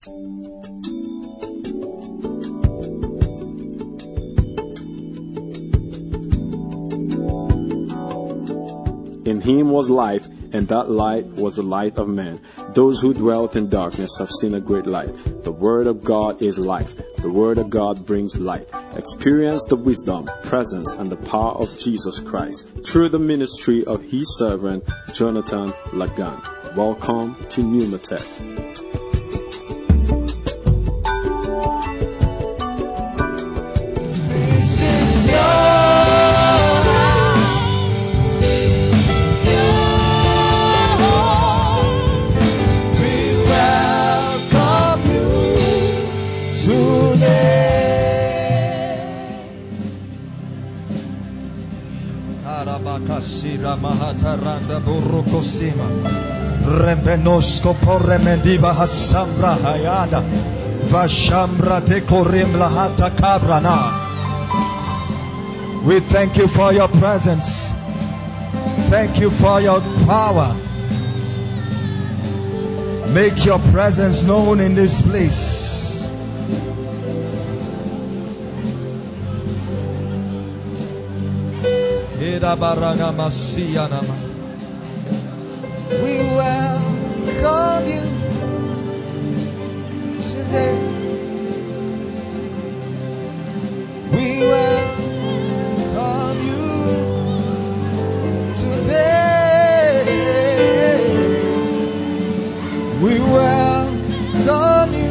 In him was life, and that light was the light of men. Those who dwelt in darkness have seen a great light. The Word of God is life. The Word of God brings light. Experience the wisdom, presence, and the power of Jesus Christ through the ministry of His servant, Jonathan Lagan. Welcome to Pneumatech. Sira Mahataranda Burukosima Rembenosco Porremendiba Hasambra Hayada Vashambra Tekorim Lahata Kabrana. We thank you for your presence. Thank you for your power. Make your presence known in this place. We welcome you today. We welcome you today. We welcome you.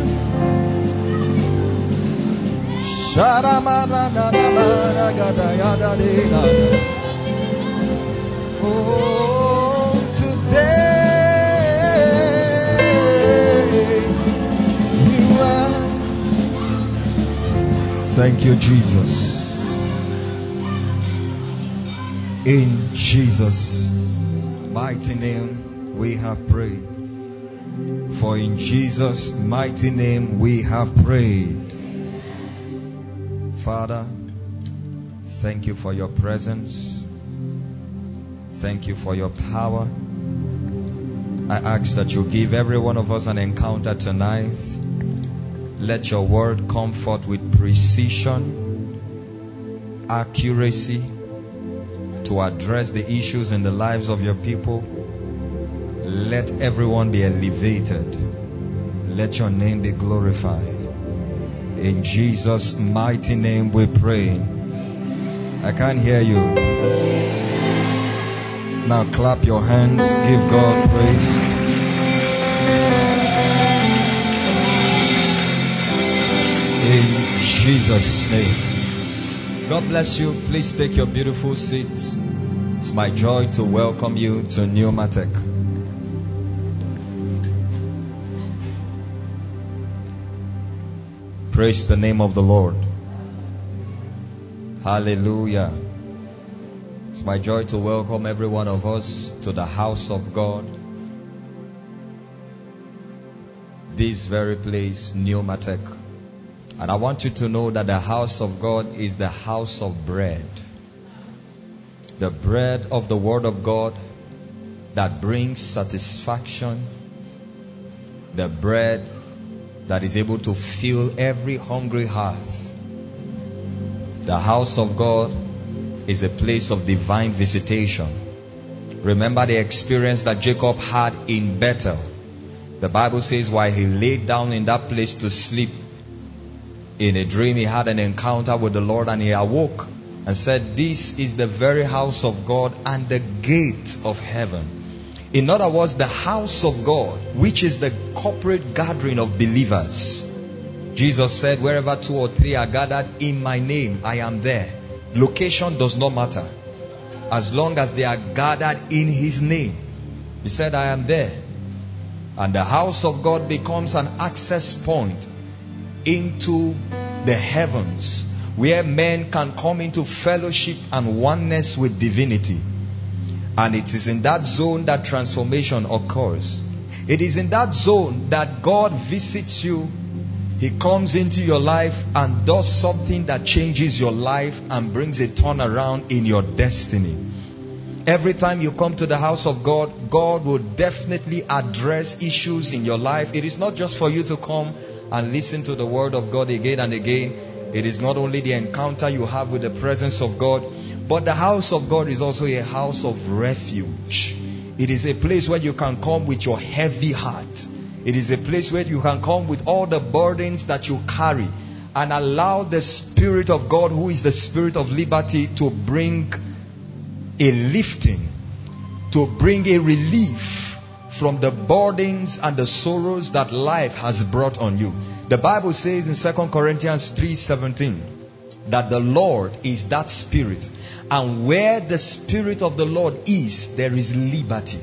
Thank you, Jesus. In Jesus' mighty name we have prayed. For in Jesus' mighty name we have prayed. Father, thank you for your presence. Thank you for your power. I ask that you give every one of us an encounter tonight. Let your word come forth with precision, accuracy to address the issues in the lives of your people. Let everyone be elevated. Let your name be glorified. In Jesus' mighty name we pray. I can't hear you. Now clap your hands. Give God praise. In Jesus' name. God bless you. Please take your beautiful seats. It's my joy to welcome you to Pneumatech. Praise the name of the Lord. Hallelujah. It's my joy to welcome every one of us to the house of God. This very place, Pneumatech. And I want you to know that the house of God is the house of bread. The bread of the Word of God that brings satisfaction. The bread that is able to fill every hungry heart. The house of God is a place of divine visitation. Remember the experience that Jacob had in Bethel. The Bible says while he laid down in that place to sleep, in a dream he had an encounter with the Lord, and he awoke and said, this is the very house of God and the gate of heaven. In other words, the house of God, which is the corporate gathering of believers. Jesus said, wherever 2 or 3 are gathered in my name, I am there. Location does not matter, as long as they are gathered in His name. He said, I am there. And the house of God becomes an access point into the heavens, where men can come into fellowship and oneness with divinity. And it is in that zone that transformation occurs. It is in that zone that God visits you. He comes into your life and does something that changes your life and brings a turnaround in your destiny. Every time you come to the house of God, God will definitely address issues in your life. It is not just for you to come and listen to the word of God again and again. It is not only the encounter you have with the presence of God, but the house of God is also a house of refuge. It is a place where you can come with your heavy heart. It is a place where you can come with all the burdens that you carry and allow the Spirit of God, who is the Spirit of liberty, to bring a lifting, to bring a relief from the burdens and the sorrows that life has brought on you. The Bible says in 2 Corinthians 3:17 that the Lord is that Spirit, and where the Spirit of the Lord is, there is liberty.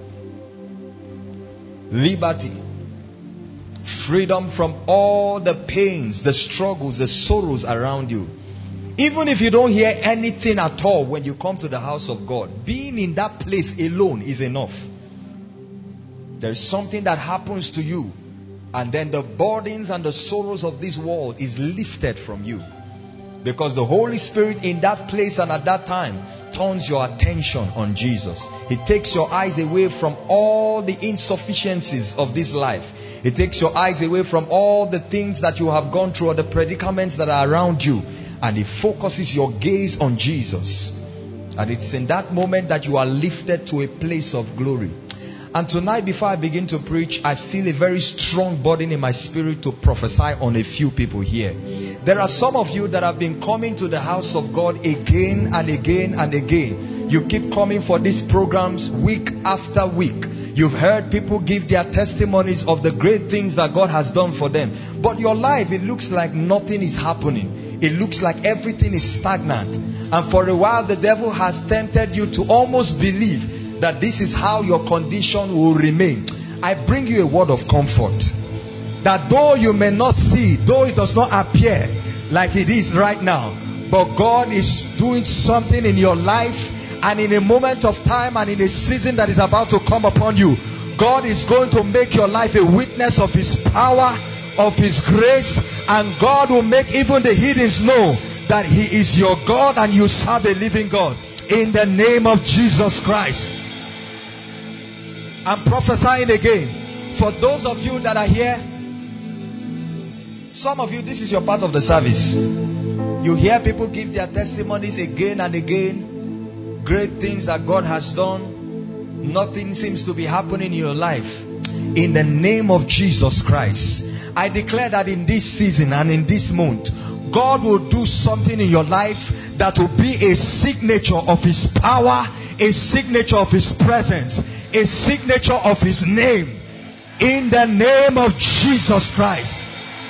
Liberty. Freedom from all the pains, the struggles, the sorrows around you. Even if you don't hear anything at all when you come to the house of God, being in that place alone is enough. There's something that happens to you, and then the burdens and the sorrows of this world is lifted from you. Because the Holy Spirit in that place and at that time turns your attention on Jesus. He takes your eyes away from all the insufficiencies of this life. He takes your eyes away from all the things that you have gone through or the predicaments that are around you. And He focuses your gaze on Jesus. And it's in that moment that you are lifted to a place of glory. And tonight, before I begin to preach, I feel a very strong burden in my spirit to prophesy on a few people here. There are some of you that have been coming to the house of God again and again and again. You keep coming for these programs week after week. You've heard people give their testimonies of the great things that God has done for them. But your life, it looks like nothing is happening. It looks like everything is stagnant. And for a while, the devil has tempted you to almost believe that this is how your condition will remain. I bring you a word of comfort. That though you may not see, though it does not appear like it is right now, but God is doing something in your life, and in a moment of time and in a season that is about to come upon you, God is going to make your life a witness of His power, of His grace, and God will make even the heathens know that He is your God and you serve a living God. In the name of Jesus Christ. I'm prophesying again. For those of you that are here, some of you, this is your part of the service. You hear people give their testimonies again and again. Great things that God has done. Nothing seems to be happening in your life. In the name of Jesus Christ, I declare that in this season and in this month, God will do something in your life that will be a signature of His power, a signature of His presence, a signature of His name. In the name of Jesus Christ.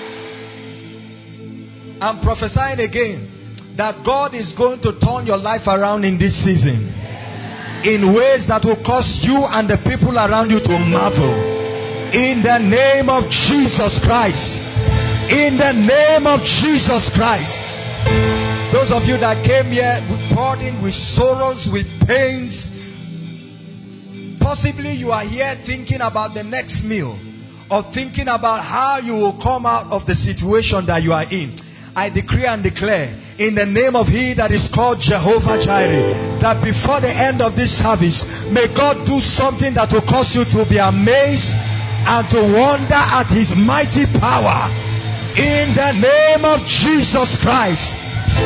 I'm prophesying again that God is going to turn your life around in this season in ways that will cause you and the people around you to marvel. In the name of Jesus Christ. In the name of Jesus Christ. Those of you that came here with burden, with sorrows, with pains, possibly you are here thinking about the next meal, or thinking about how you will come out of the situation that you are in. I decree and declare in the name of He that is called Jehovah Jireh, that before the end of this service, may God do something that will cause you to be amazed and to wonder at His mighty power. In the name of Jesus Christ.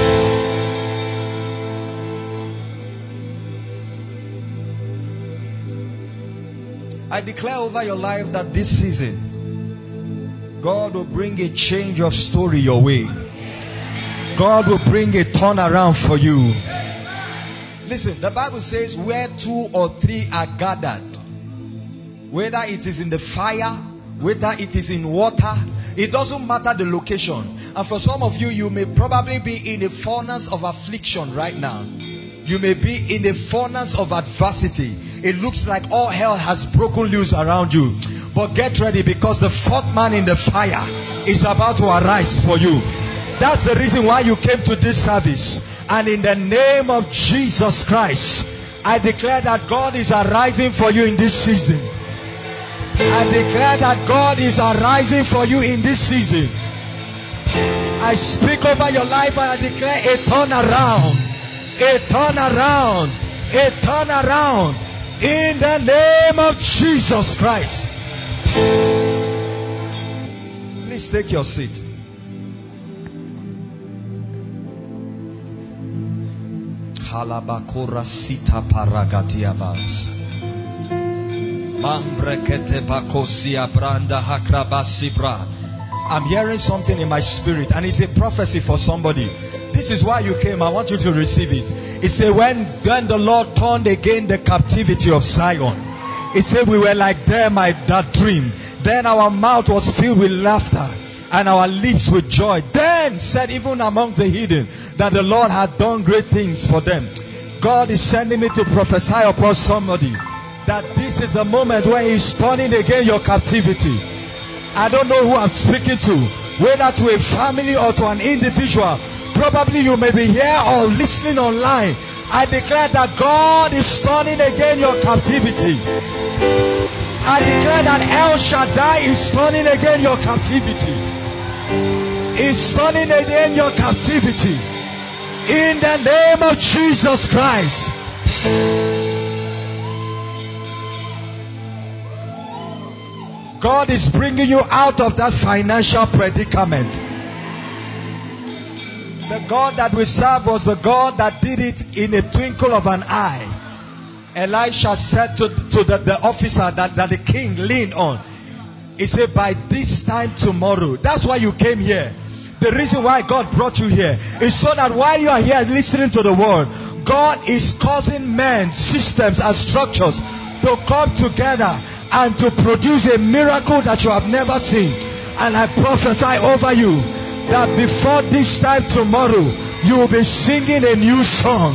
I declare over your life that this season, God will bring a change of story your way. God will bring a turnaround for you. Listen, the Bible says where 2 or 3 are gathered, whether it is in the fire, whether it is in water, it doesn't matter the location. And for some of you, you may probably be in a furnace of affliction right now. You may be in a furnace of adversity. It looks like all hell has broken loose around you. But get ready, because the fourth man in the fire is about to arise for you. That's the reason why you came to this service. And in the name of Jesus Christ, I declare that God is arising for you in this season. I declare that God is arising for you in this season. I speak over your life and I declare a turnaround. A turnaround. a turnaround in the name of Jesus Christ. Please take your seat. Halabakura sita paragatiavas. Mambrekete bakosia branda hakrabasibra. I'm hearing something in my spirit, and it's a prophecy for somebody. This is why you came. I want you to receive it. It said, when the Lord turned again the captivity of Zion, it said we were like them that dream. Then our mouth was filled with laughter and our lips with joy. Then said even among the heathen that the Lord had done great things for them. God is sending me to prophesy upon somebody that this is the moment when He's turning again your captivity. I don't know who I'm speaking to, whether to a family or to an individual. Probably you may be here or listening online. I declare that God is turning again your captivity. I declare that El Shaddai is turning again your captivity. Is turning again your captivity. In the name of Jesus Christ. God is bringing you out of that financial predicament. The God that we serve was the God that did it in a twinkle of an eye. Elisha said to the officer that the king leaned on, he said, by this time tomorrow. That's why you came here. The reason why God brought you here is so that while you are here listening to the word, God is causing men, systems and structures to come together and to produce a miracle that you have never seen. And I prophesy over you that before this time tomorrow, you will be singing a new song.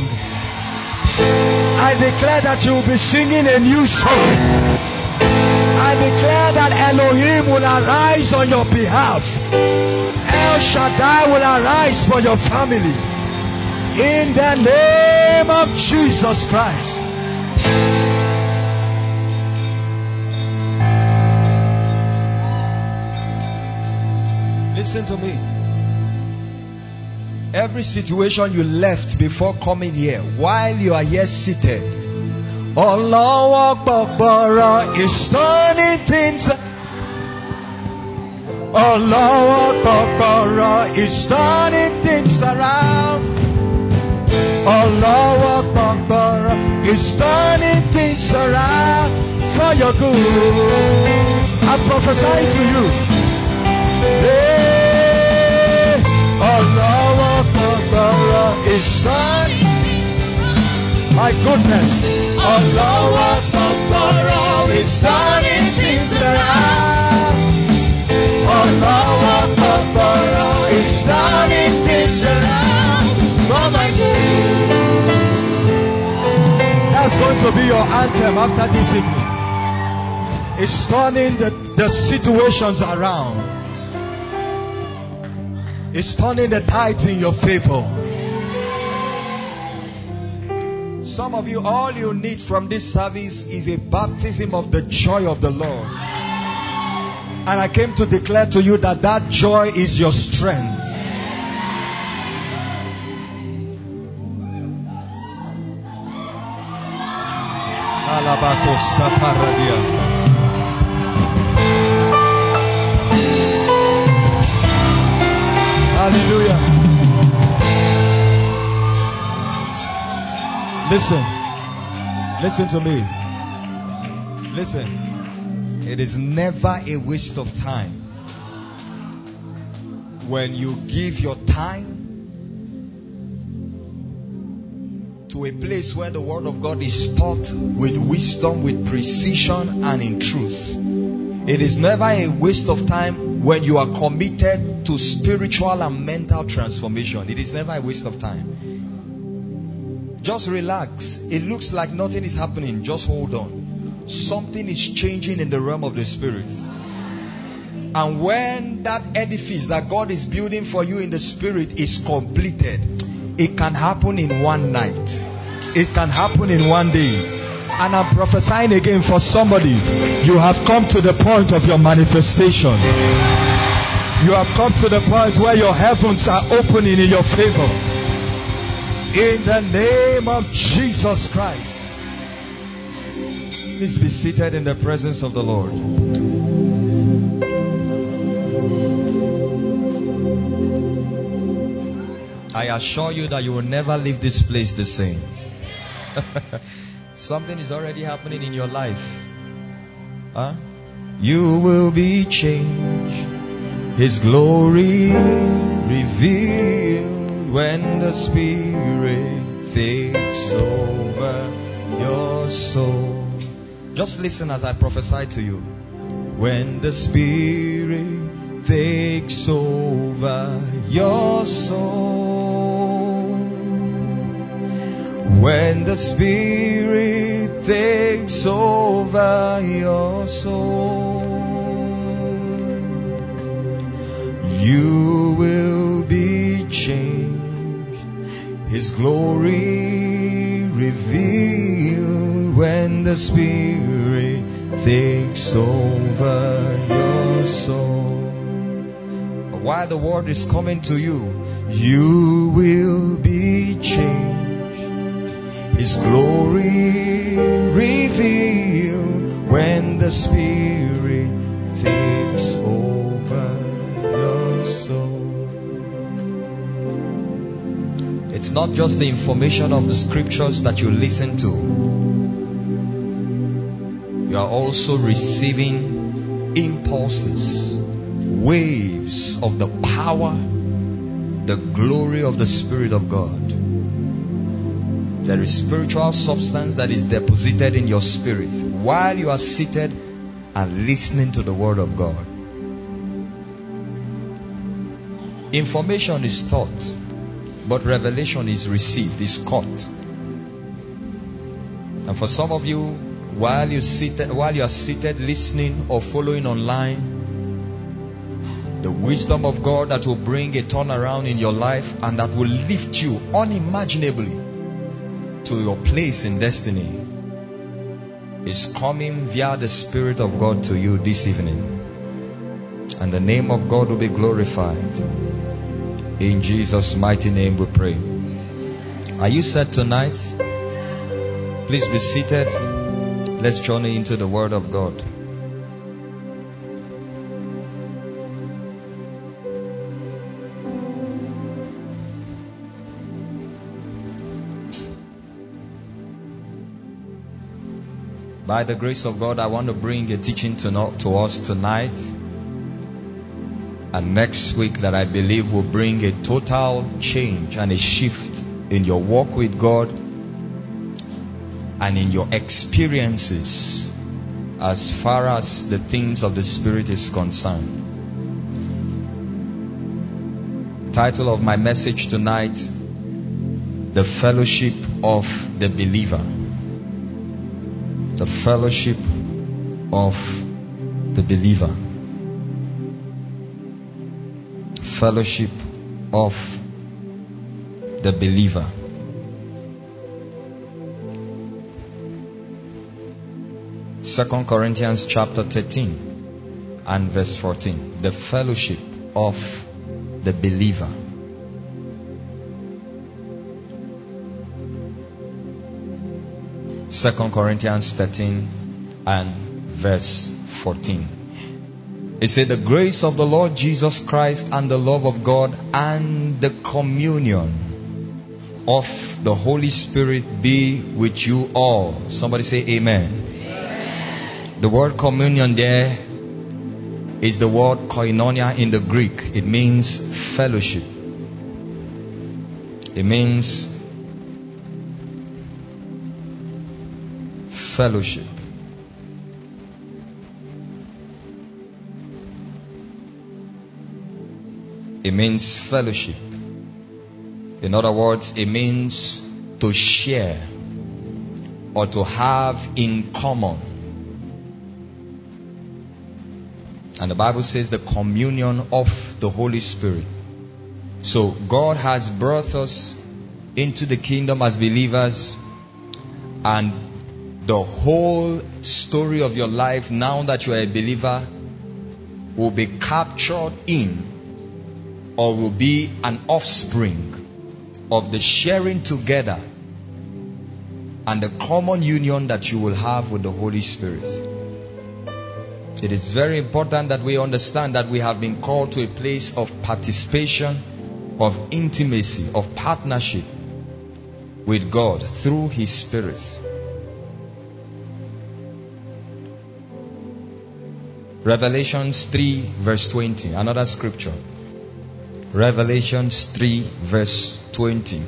I declare that you will be singing a new song. I declare that Elohim will arise on your behalf. El Shaddai will arise for your family. In the name of Jesus Christ. Listen to me. Every situation you left before coming here, while you are here seated, Allah Akbar is turning things. Allah Akbar is turning things around. Allah Akbar is turning things around for your good. I'm prophesying to you. Hey, Allah Akbar is turning. My goodness. Allah Akbar is turning things around. Allah Akbar is turning things around for my good. That's going to be your anthem after this evening. It's turning the situations around. It's turning the tides in your favor. Some of you, all you need from this service is a baptism of the joy of the Lord. And I came to declare to you that that joy is your strength. Hallelujah. Listen to me. Listen. It is never a waste of time when you give your time to a place where the word of God is taught with wisdom, with precision, and in truth. It is never a waste of time when you are committed to spiritual and mental transformation. It is never a waste of time. Just relax. It looks like nothing is happening. Just hold on. Something is changing in the realm of the spirit. And when that edifice that God is building for you in the spirit is completed, it can happen in one night. It can happen in one day. And I'm prophesying again for somebody. You have come to the point of your manifestation. You have come to the point where your heavens are opening in your favor. In the name of Jesus Christ. Please be seated in the presence of the Lord. I assure you that you will never leave this place the same. Something is already happening in your life. Huh? You will be changed. His glory revealed when the Spirit takes over your soul. Just listen as I prophesy to you. When the Spirit takes over your soul. When the Spirit takes over your soul, you will be changed. His glory revealed when the Spirit takes over your soul. But while the word is coming to you, you will be changed. His glory revealed when the Spirit takes over your soul. It's not just the information of the scriptures that you listen to. You are also receiving impulses, waves of the power, the glory of the Spirit of God. There is spiritual substance that is deposited in your spirit while you are seated and listening to the Word of God. Information is taught, but revelation is received, is caught. And for some of you, while you are seated listening or following online, the wisdom of God that will bring a turnaround in your life and that will lift you unimaginably to your place in destiny is coming via the Spirit of God to you this evening. And the name of God will be glorified. In Jesus' mighty name we pray. Are you set tonight? Please be seated. Let's journey into the Word of God. By the grace of God, I want to bring a teaching to us tonight and next week that I believe will bring a total change and a shift in your walk with God and in your experiences as far as the things of the Spirit is concerned. Title of my message tonight, The Fellowship of the Believer. The fellowship of the believer. Fellowship of the believer. Second Corinthians chapter 13 and verse 14. The fellowship of the believer. Second Corinthians 13 and verse 14. It said, the grace of the Lord Jesus Christ and the love of God and the communion of the Holy Spirit be with you all. Somebody say amen. Amen. The word communion there is the word koinonia in the Greek. It means fellowship. It means fellowship. It means fellowship. In other words, it means to share or to have in common. And the Bible says the communion of the Holy Spirit. So God has brought us into the kingdom as believers, and the whole story of your life, now that you are a believer, will be captured in or will be an offspring of the sharing together and the common union that you will have with the Holy Spirit. It is very important that we understand that we have been called to a place of participation, of intimacy, of partnership with God through His Spirit. Revelations 3 verse 20, another scripture. Revelations 3 verse 20.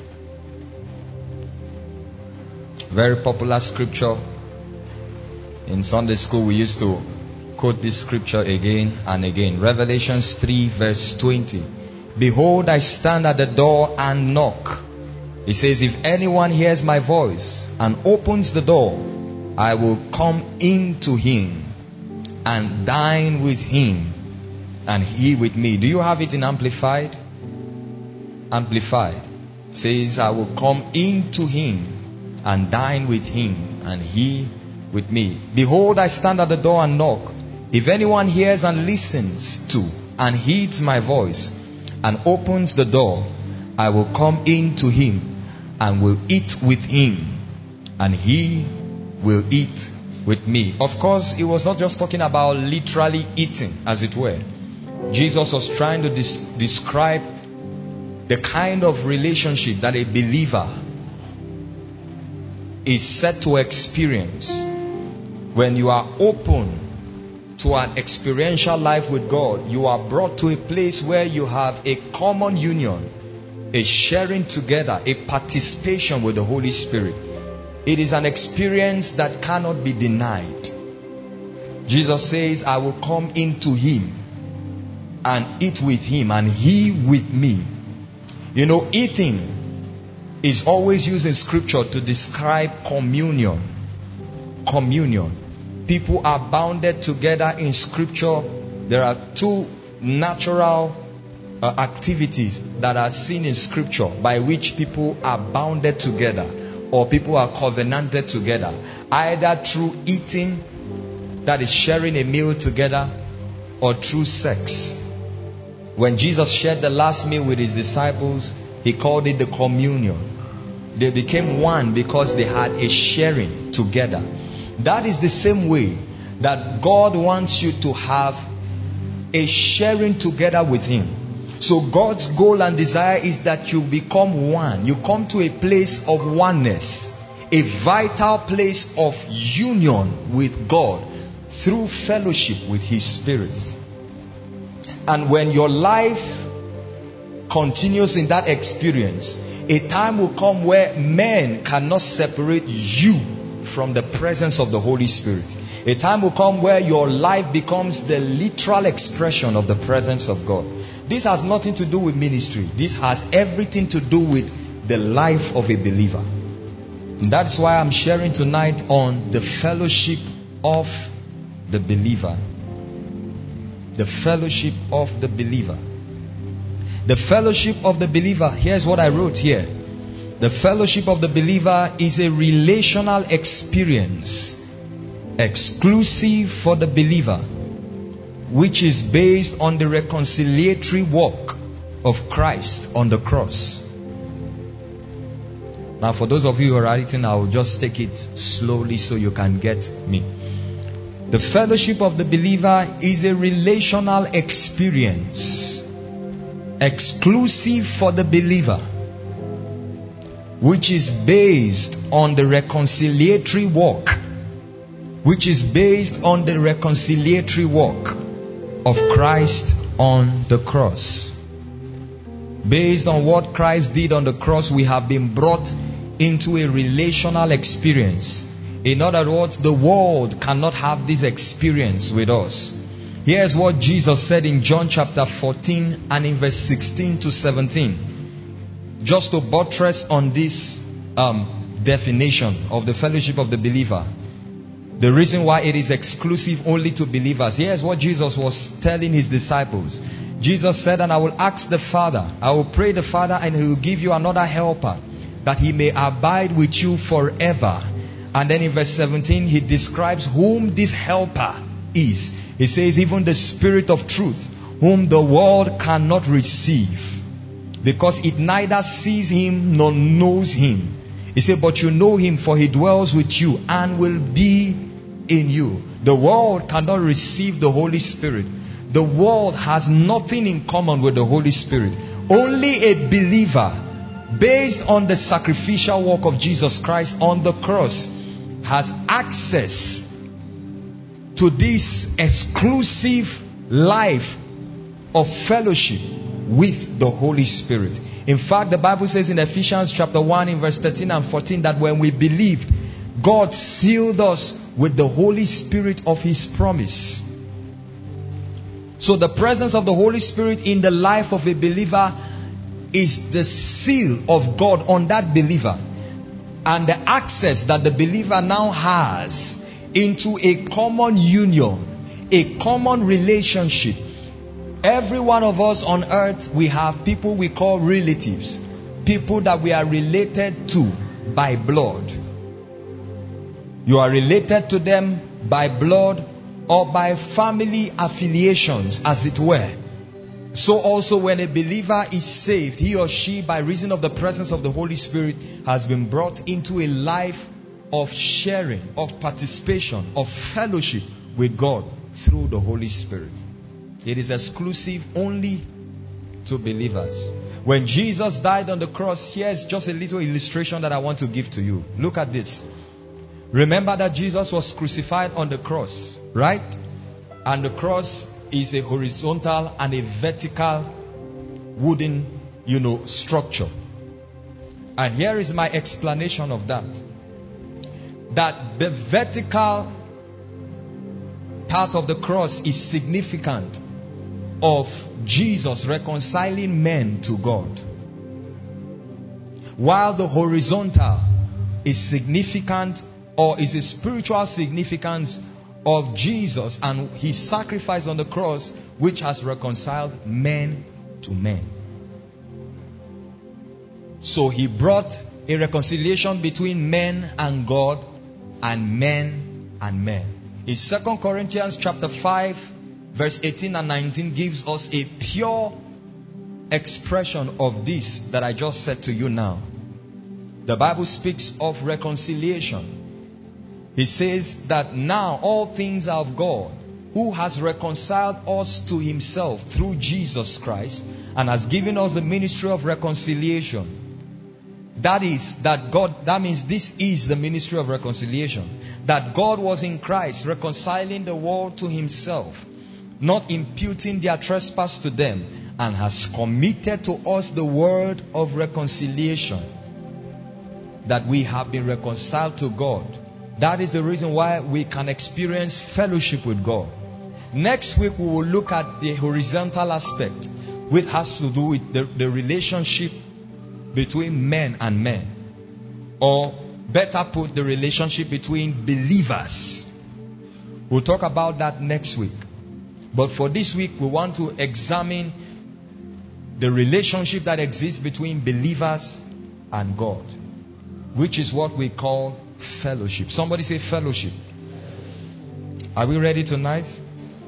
Very popular scripture. In Sunday school we used to quote this scripture again and again. Revelations 3 verse 20. Behold, I stand at the door and knock. It says, if anyone hears my voice and opens the door, I will come into him and dine with him and he with me. Do you have it in Amplified? Amplified. It says, I will come into him and dine with him and he with me. Behold, I stand at the door and knock. If anyone hears and listens to and heeds my voice and opens the door, I will come into him and will eat with him and he will eat with me. Of course, it was not just talking about literally eating, as it were. Jesus was trying to describe the kind of relationship that a believer is set to experience when you are open to an experiential life with God. You are brought to a place where you have a common union, a sharing together, a participation with the Holy Spirit. It is an experience that cannot be denied. Jesus says, I will come into him and eat with him and he with me. You know, eating is always used in scripture to describe communion. Communion. People are bounded together in scripture. There are two natural activities that are seen in scripture by which people are bounded together or people are covenanted together. Either through eating, that is sharing a meal together, or through sex. When Jesus shared the last meal with his disciples, he called it the communion. They became one because they had a sharing together. That is the same way that God wants you to have a sharing together with him. So God's goal and desire is that you become one. You come to a place of oneness, a vital place of union with God through fellowship with his Spirit. And when your life continues in that experience, a time will come where men cannot separate you from the presence of the Holy Spirit. A time will come where your life becomes the literal expression of the presence of God. This has nothing to do with ministry. This has everything to do with the life of a believer. And that's why I'm sharing tonight on the fellowship of the believer. The fellowship of the believer. The fellowship of the believer. Here's what I wrote here. The fellowship of the believer is a relational experience exclusive for the believer, which is based on the reconciliatory work of Christ on the cross. Now, for those of you who are writing, I will just take it slowly so you can get me. The fellowship of the believer is a relational experience exclusive for the believer, which is based on the reconciliatory work, of Christ on the cross. Based on what Christ did on the cross, we have been brought into a relational experience. In other words, the world cannot have this experience with us. Here's what Jesus said in John chapter 14 and in verse 16 to 17. Just to buttress on this definition of the fellowship of the believer. The reason why it is exclusive only to believers. Here's what Jesus was telling his disciples. Jesus said, and I will ask the Father, I will pray the Father, and he will give you another helper, that he may abide with you forever. And then in verse 17, he describes whom this helper is. He says, even the Spirit of truth, whom the world cannot receive, because it neither sees him nor knows him. He said, but you know him, for he dwells with you and will be in you. The world cannot receive the Holy Spirit. The world has nothing in common with the Holy Spirit. Only a believer, based on the sacrificial work of Jesus Christ on the cross, has access to this exclusive life of fellowship with the Holy Spirit. In fact, the Bible says in Ephesians chapter 1 in verse 13 and 14 that when we believed, God sealed us with the Holy Spirit of His promise. So the presence of the Holy Spirit in the life of a believer is the seal of God on that believer, and the access that the believer now has into a common union, a common relationship. Every one of us on earth, we have people we call relatives, people that we are related to by blood. You are related to them by blood or by family affiliations, as it were. So also when a believer is saved, he or she, by reason of the presence of the Holy Spirit, has been brought into a life of sharing, of participation, of fellowship with God through the Holy Spirit. It is exclusive only to believers. When Jesus died on the cross, here's just a little illustration that I want to give to you. Look at this. Remember that Jesus was crucified on the cross, right? And the cross is a horizontal and a vertical wooden, structure. And here is my explanation of that. That the vertical part of the cross is significant of Jesus reconciling men to God, while the horizontal is significant, or is a spiritual significance of Jesus and His sacrifice on the cross, which has reconciled men to men. So He brought a reconciliation between men and God, and men and men. In 2 Corinthians chapter 5 verse 18 and 19 gives us a pure expression of this that I just said to you now. The Bible speaks of reconciliation. He says that now all things are of God, who has reconciled us to Himself through Jesus Christ and has given us the ministry of reconciliation. That means this is the ministry of reconciliation. That God was in Christ reconciling the world to Himself, not imputing their trespass to them, and has committed to us the word of reconciliation, that we have been reconciled to God. That is the reason why we can experience fellowship with God. Next week we will look at the horizontal aspect, which has to do with the relationship between men and men, or better put, the relationship between believers. We'll talk about that next week. But for this week, we want to examine the relationship that exists between believers and God, which is what we call fellowship. Somebody say fellowship. Are we ready tonight?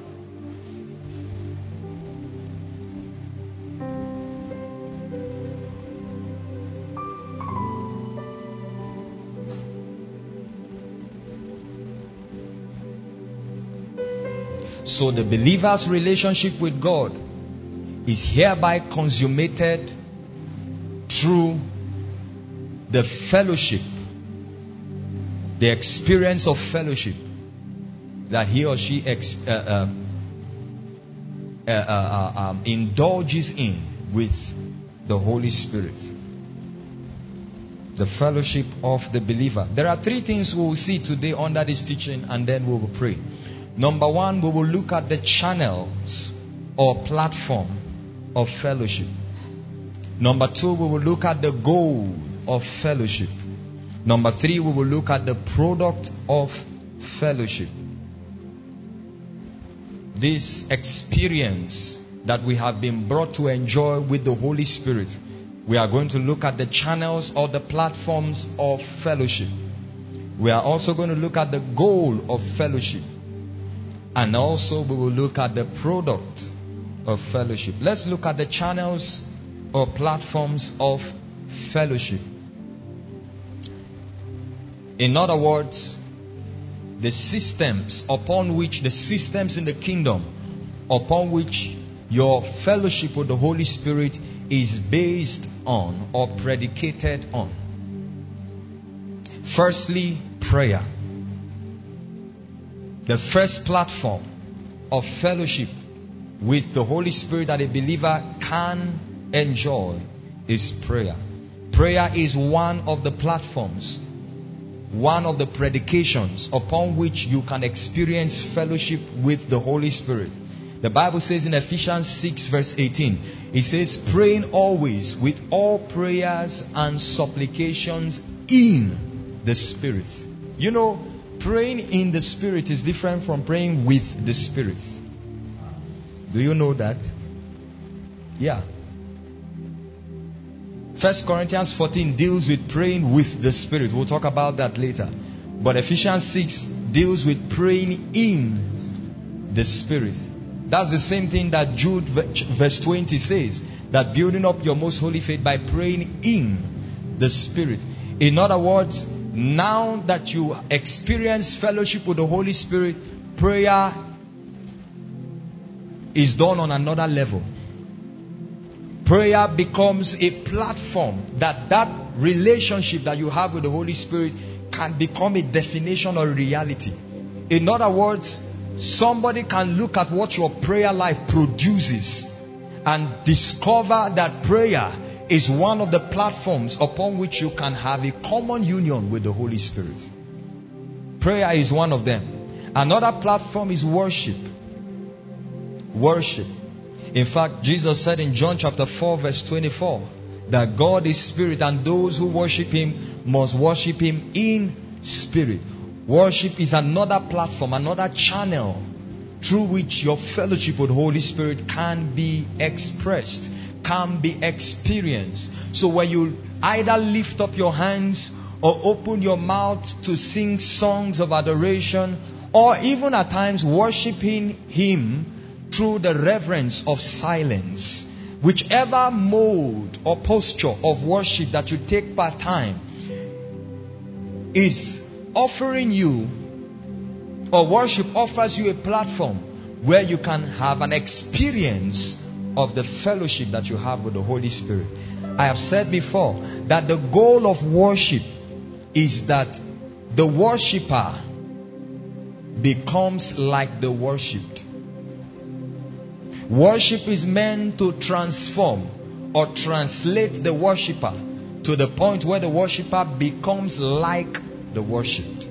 So the believer's relationship with God is hereby consummated through the fellowship, the experience of fellowship that he or she indulges in with the Holy Spirit. The fellowship of the believer. There are three things we will see today under this teaching, and then we will pray. Number one, we will look at the channels or platform of fellowship. Number two, we will look at the goal of fellowship. Number three, we will look at the product of fellowship. This experience that we have been brought to enjoy with the Holy Spirit, we are going to look at the channels or the platforms of fellowship. We are also going to look at the goal of fellowship. And also we will look at the product of fellowship. Let's look at the channels or platforms of fellowship. In other words, the systems in the kingdom upon which your fellowship with the Holy Spirit is based on or predicated on. Firstly, prayer. The first platform of fellowship with the Holy Spirit that a believer can enjoy is prayer. Prayer is one of the platforms, one of the predications upon which you can experience fellowship with the Holy Spirit. The Bible says in Ephesians 6 verse 18, it says, praying always with all prayers and supplications in the Spirit. You know, praying in the Spirit is different from praying with the Spirit. Do you know that? Yeah. 1 Corinthians 14 deals with praying with the Spirit. We'll talk about that later. But Ephesians 6 deals with praying in the Spirit. That's the same thing that Jude verse 20 says, that building up your most holy faith by praying in the Spirit. In other words, now that you experience fellowship with the Holy Spirit, prayer is done on another level. Prayer becomes a platform that relationship that you have with the Holy Spirit can become a definition or reality. In other words, somebody can look at what your prayer life produces and discover that prayer is one of the platforms upon which you can have a common union with the Holy Spirit. Prayer is one of them. Another platform is worship. Worship. In fact, Jesus said in John chapter 4 verse 24 that God is spirit and those who worship Him must worship Him in spirit. Worship is another platform, another channel through which your fellowship with the Holy Spirit can be expressed, can be experienced. So when you either lift up your hands or open your mouth to sing songs of adoration, or even at times worshiping Him through the reverence of silence, whichever mode or posture of worship that you take part time is offering you, or worship offers you a platform where you can have an experience of the fellowship that you have with the Holy Spirit. I have said before that the goal of worship is that the worshipper becomes like the worshipped. Worship is meant to transform or translate the worshipper to the point where the worshipper becomes like the worshipped.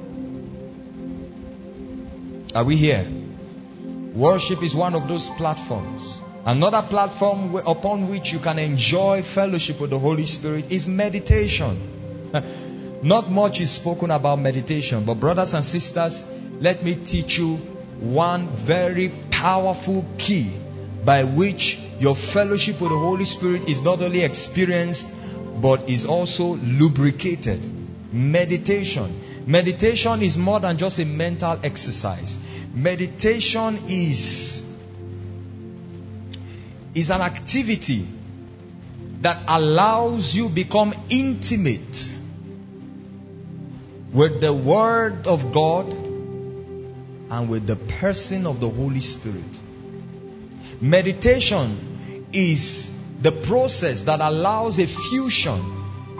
Are we here? Worship is one of those platforms. Another platform upon which you can enjoy fellowship with the Holy Spirit is meditation. Not much is spoken about meditation, but brothers and sisters, let me teach you one very powerful key by which your fellowship with the Holy Spirit is not only experienced but is also lubricated. Meditation. Meditation is more than just a mental exercise. Meditation is an activity that allows you become intimate with the Word of God and with the person of the Holy Spirit. Meditation is the process that allows a fusion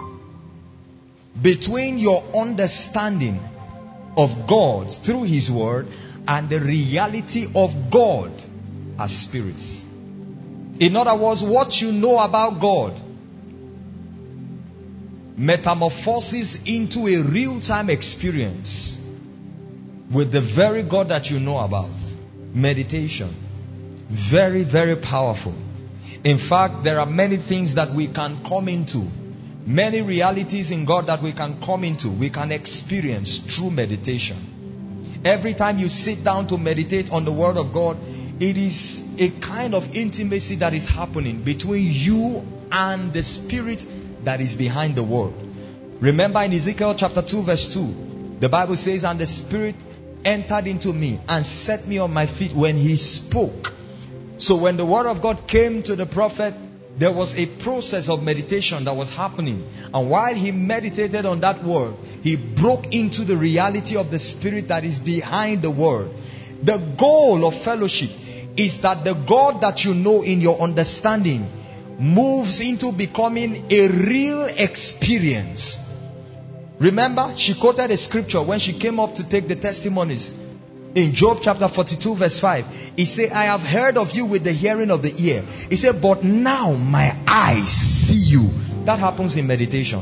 between your understanding of God through His Word and the reality of God as Spirit. In other words, what you know about God metamorphoses into a real-time experience with the very God that you know about. Meditation. Very, very powerful. In fact, there are many things that we can come into. Many realities in God that we can come into, we can experience through meditation. Every time you sit down to meditate on the Word of God, it is a kind of intimacy that is happening between you and the Spirit that is behind the Word. Remember in Ezekiel chapter 2 verse 2, the Bible says, and the Spirit entered into me and set me on my feet when He spoke. So when the Word of God came to the prophet, There was a process of meditation that was happening. And while he meditated on that word, he broke into the reality of the Spirit that is behind the word. The goal of fellowship is that the God that you know in your understanding moves into becoming a real experience. Remember, she quoted a scripture when she came up to take the testimonies. In Job chapter 42 verse 5, he said, I have heard of you with the hearing of the ear. He said, but now my eyes see you. That happens in meditation.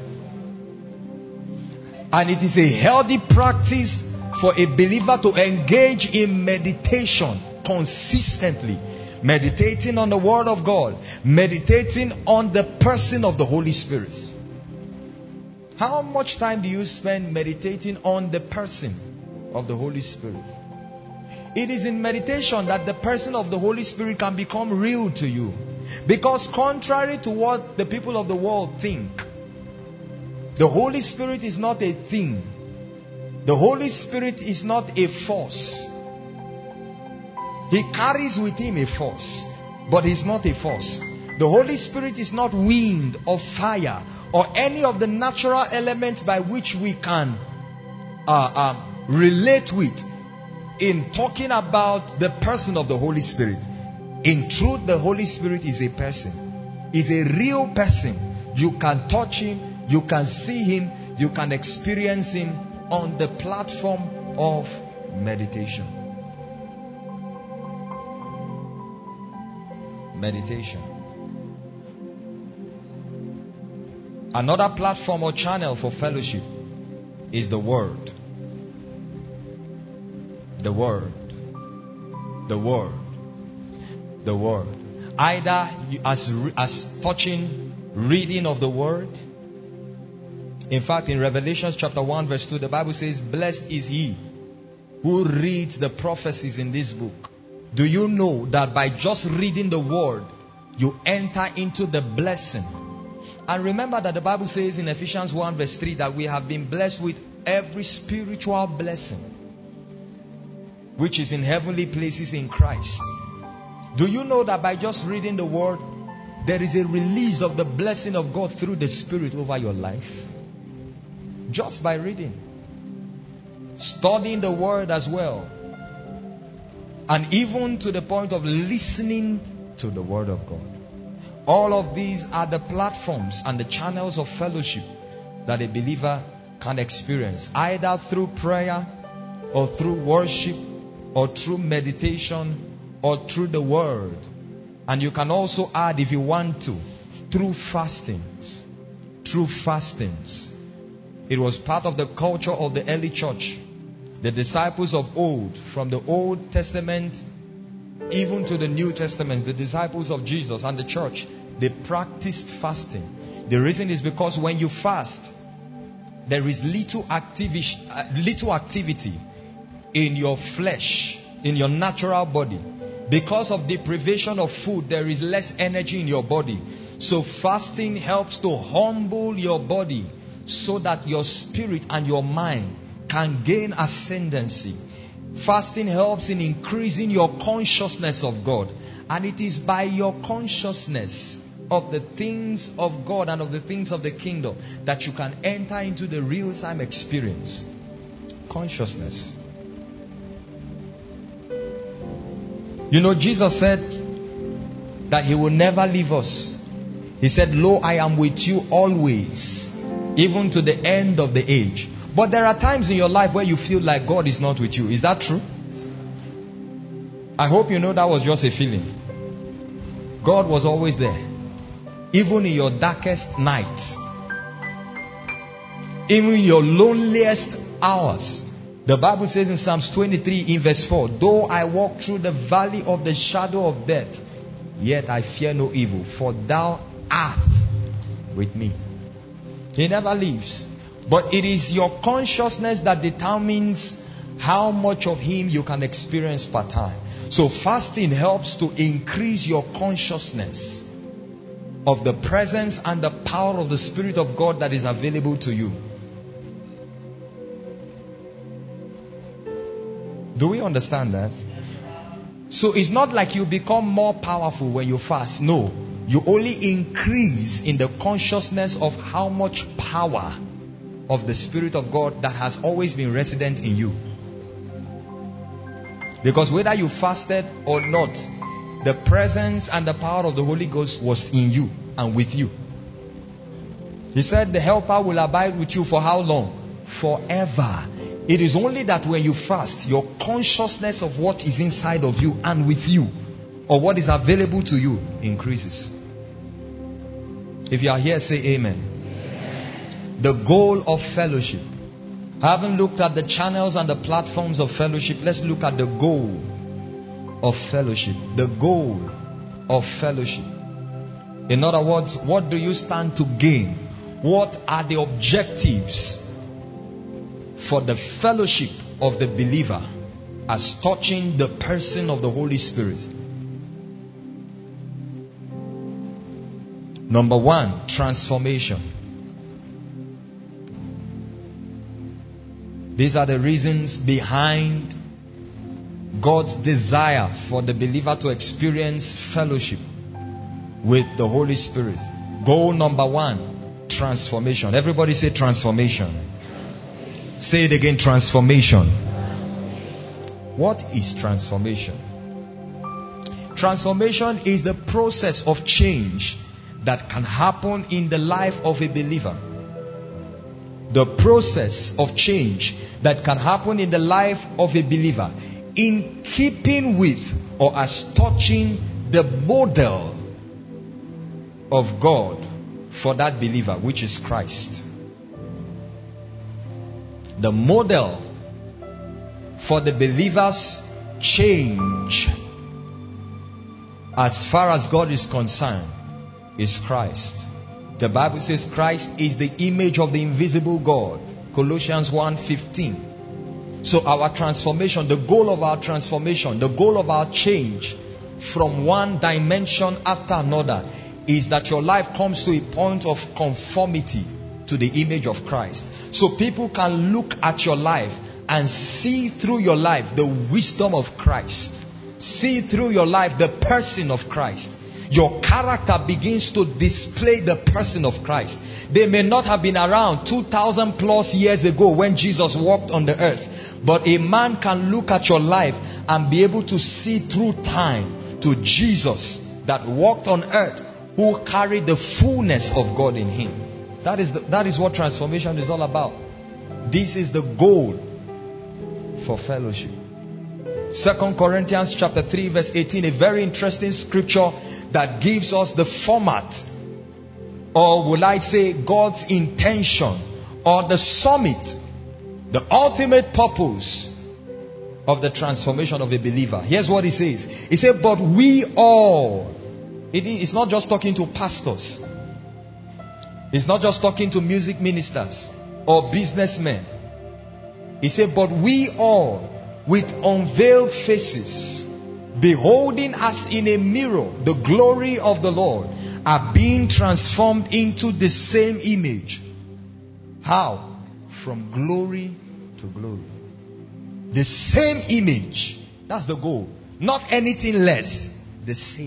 And it is a healthy practice for a believer to engage in meditation consistently. Meditating on the word of God. Meditating on the person of the Holy Spirit. How much time do you spend meditating on the person of the Holy Spirit? It is in meditation that the person of the Holy Spirit can become real to you. Because contrary to what the people of the world think, the Holy Spirit is not a thing. The Holy Spirit is not a force. He carries with him a force, but he's not a force. The Holy Spirit is not wind or fire or any of the natural elements by which we can relate with in talking about the person of the Holy Spirit. In truth, the Holy Spirit is a person. Is a real person. You can touch him, you can see him, you can experience him on the platform of meditation. Meditation. Another platform or channel for fellowship is the Word. The Word. The Word. The Word. Either as touching reading of the Word. In fact, in Revelation chapter 1 verse 2, the Bible says, blessed is he who reads the prophecies in this book. Do you know that by just reading the Word, you enter into the blessing? And remember that the Bible says in Ephesians 1 verse 3 that we have been blessed with every spiritual blessing which is in heavenly places in Christ. Do you know that by just reading the Word, there is a release of the blessing of God through the Spirit over your life? Just by reading. Studying the Word as well. And even to the point of listening to the Word of God. All of these are the platforms and the channels of fellowship that a believer can experience. Either through prayer or through worship or through meditation or through the Word. And you can also add, if you want to, through fastings. Through fastings. It was part of the culture of the early church. The disciples of old, from the Old Testament even to the New Testament, the disciples of Jesus and the church, they practiced fasting. The reason is because when you fast, there is little activity in your flesh, in your natural body. Because of deprivation of food, there is less energy in your body. So fasting helps to humble your body so that your spirit and your mind can gain ascendancy. Fasting helps in increasing your consciousness of God. And it is by your consciousness of the things of God and of the things of the kingdom that you can enter into the real-time experience. Consciousness. You know, Jesus said that he will never leave us. He said, lo, I am with you always, even to the end of the age. But there are times in your life where you feel like God is not with you. Is that true? I hope you know that was just a feeling. God was always there. Even in your darkest nights. Even in your loneliest hours. The Bible says in Psalms 23 in verse 4, though I walk through the valley of the shadow of death, yet I fear no evil, for thou art with me. He never leaves. But it is your consciousness that determines how much of him you can experience per time. So fasting helps to increase your consciousness of the presence and the power of the Spirit of God that is available to you. Do we understand that? So it's not like you become more powerful when you fast. No. You only increase in the consciousness of how much power of the Spirit of God that has always been resident in you. Because whether you fasted or not, the presence and the power of the Holy Ghost was in you and with you. He said the helper will abide with you for how long? Forever. It is only that when you fast, your consciousness of what is inside of you and with you, or what is available to you, increases. If you are here, say amen. Amen. The goal of fellowship. I haven't looked at the channels and the platforms of fellowship. Let's look at the goal of fellowship. The goal of fellowship. In other words, what do you stand to gain? What are the objectives for the fellowship of the believer as touching the person of the Holy Spirit? Number one, transformation. These are the reasons behind God's desire for the believer to experience fellowship with the Holy Spirit. Goal number one, transformation. Everybody say transformation. Say it again, transformation. What is transformation? Transformation is the process of change that can happen in the life of a believer. The process of change that can happen in the life of a believer in keeping with or as touching the model of God for that believer, which is Christ. The model for the believer's change as far as God is concerned is Christ. The Bible says Christ is the image of the invisible God. Colossians 1:15. So our transformation, the goal of our transformation, the goal of our change from one dimension after another is that your life comes to a point of conformity to the image of Christ. So people can look at your life and see through your life the wisdom of Christ. See through your life the person of Christ. Your character begins to display the person of Christ. They may not have been around 2,000 plus years ago when Jesus walked on the earth. But a man can look at your life and be able to see through time to Jesus that walked on earth, who carried the fullness of God in him. That is what transformation is all about. This is the goal for fellowship. 2 Corinthians chapter 3 verse 18, a very interesting scripture that gives us the format, or will I say God's intention, or the summit, the ultimate purpose of the transformation of a believer. Here's what he says. He said, but we all, it's not just talking to pastors. It's not just talking to music ministers or businessmen. He said, but we all, with unveiled faces, beholding as in a mirror the glory of the Lord, are being transformed into the same image. How? From glory to glory. The same image. That's the goal. Not anything less. The same.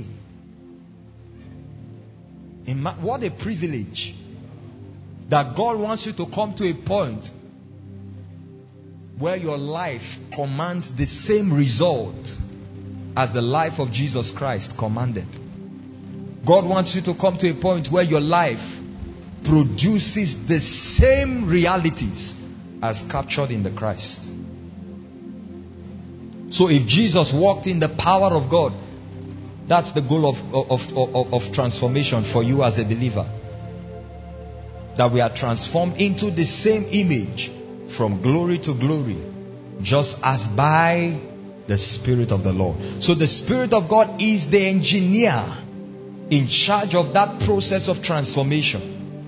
What a privilege that God wants you to come to a point where your life commands the same result as the life of Jesus Christ commanded. God wants you to come to a point where your life produces the same realities as captured in the Christ. So if Jesus walked in the power of God, that's the goal of transformation for you as a believer. That we are transformed into the same image from glory to glory, just as by the Spirit of the Lord. So the Spirit of God is the engineer in charge of that process of transformation.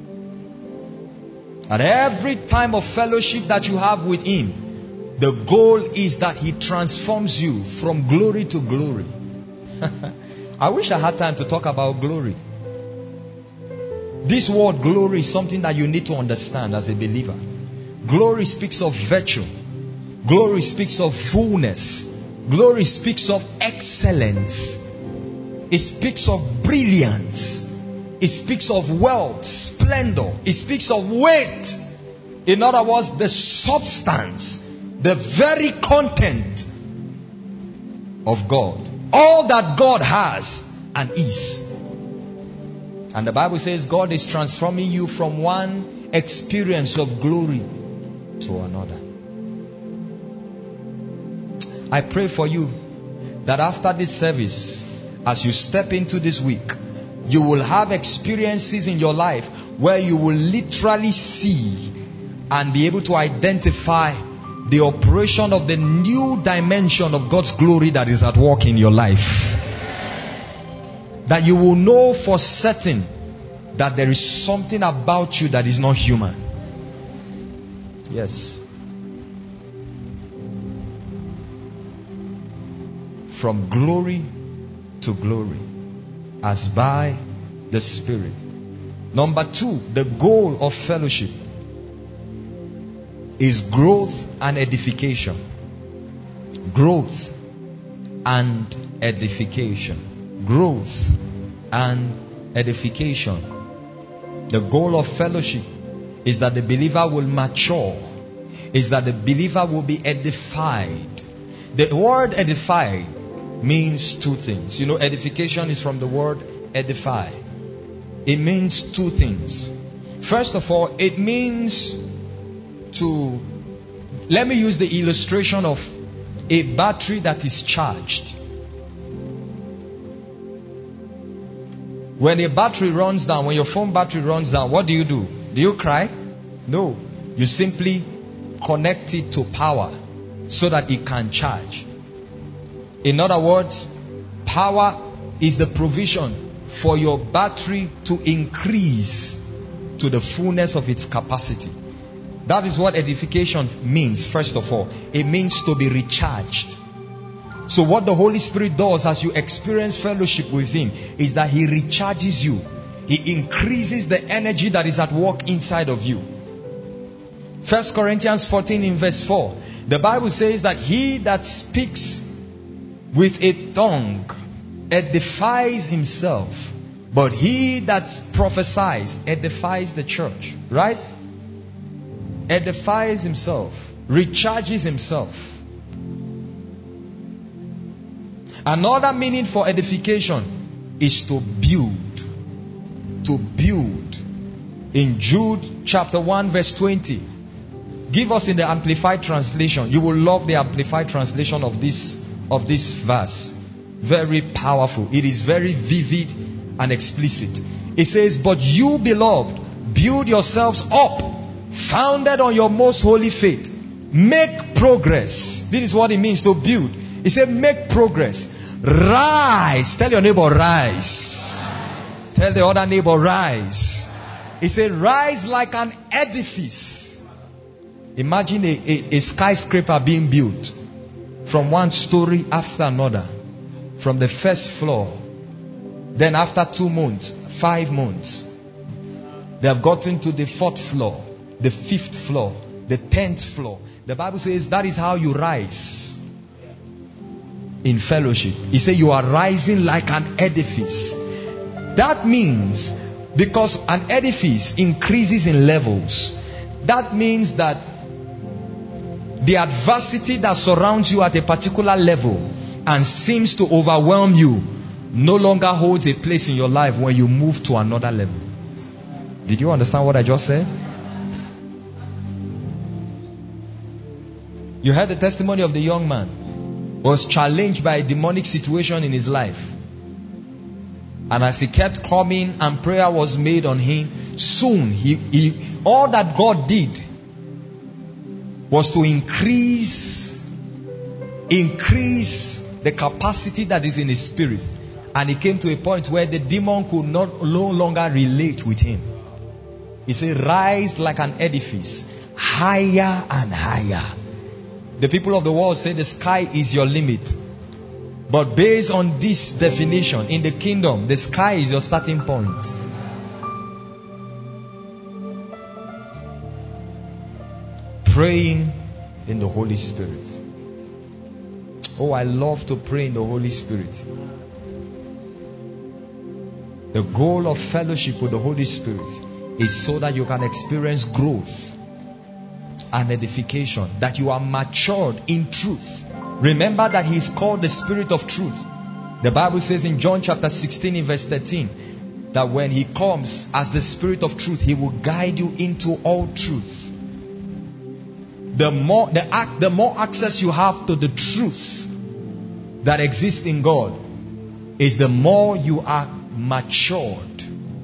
At every time of fellowship that you have with Him, the goal is that He transforms you from glory to glory. I wish I had time to talk about glory. This word glory is something that you need to understand as a believer. Glory speaks of virtue. Glory speaks of fullness. Glory speaks of excellence. It speaks of brilliance. It speaks of wealth, splendor. It speaks of weight. In other words, the substance, the very content of God. All that God has and is. And the Bible says God is transforming you from one experience of glory to another. I pray for you that after this service, as you step into this week, you will have experiences in your life where you will literally see and be able to identify the operation of the new dimension of God's glory that is at work in your life. That you will know for certain that there is something about you that is not human. Yes. From glory to glory, as by the Spirit. Number 2, the goal of fellowship is growth and edification. Growth and edification. Growth and edification. The goal of fellowship is that the believer will mature. Is that the believer will be edified. The word edified means two things. You know, edification is from the word edify. It means two things. First of all, it means to, let me use the illustration of a battery that is charged. When a battery runs down, when your phone battery runs down, what do? Do you cry? No. You simply connect it to power so that it can charge. In other words, power is the provision for your battery to increase to the fullness of its capacity. That is what edification means, first of all. It means to be recharged. So what the Holy Spirit does as you experience fellowship with Him is that He recharges you. He increases the energy that is at work inside of you. 1 Corinthians 14 in verse 4. The Bible says that he that speaks with a tongue edifies himself, but he that prophesies edifies the church. Right? Edifies himself, recharges himself. Another meaning for edification is to build. To build. In Jude chapter 1 verse 20. Give us in the Amplified translation. You will love the Amplified translation of this verse. Very powerful. It is very vivid and explicit. It says, but you, beloved, build yourselves up, founded on your most holy faith. Make progress. This is what it means to build. He said, make progress. Rise. Tell your neighbor, rise. Tell the other neighbor, rise. He said, rise like an edifice. Imagine a skyscraper being built from one story after another. From the first floor. Then after 2 months, 5 months, they have gotten to the 4th floor, the 5th floor, the 10th floor. The Bible says that is how you rise in fellowship. He said you are rising like an edifice. That means, because an edifice increases in levels, that means that the adversity that surrounds you at a particular level and seems to overwhelm you no longer holds a place in your life when you move to another level. Did you understand what I just said? You heard the testimony of the young man who was challenged by a demonic situation in his life. And as he kept coming and prayer was made on him, soon all that God did was to increase the capacity that is in his spirit. And he came to a point where the demon could no longer relate with him. He said, rise like an edifice, higher and higher. The people of the world say the sky is your limit. But based on this definition, in the kingdom, the sky is your starting point. Praying in the Holy Spirit. Oh, I love to pray in the Holy Spirit. The goal of fellowship with the Holy Spirit is so that you can experience growth and edification, that you are matured in truth. Remember that He is called the Spirit of Truth. The Bible says in John chapter 16 in verse 13 that when He comes as the Spirit of Truth, He will guide you into all truth. The more access you have to the truth that exists in God is the more you are matured.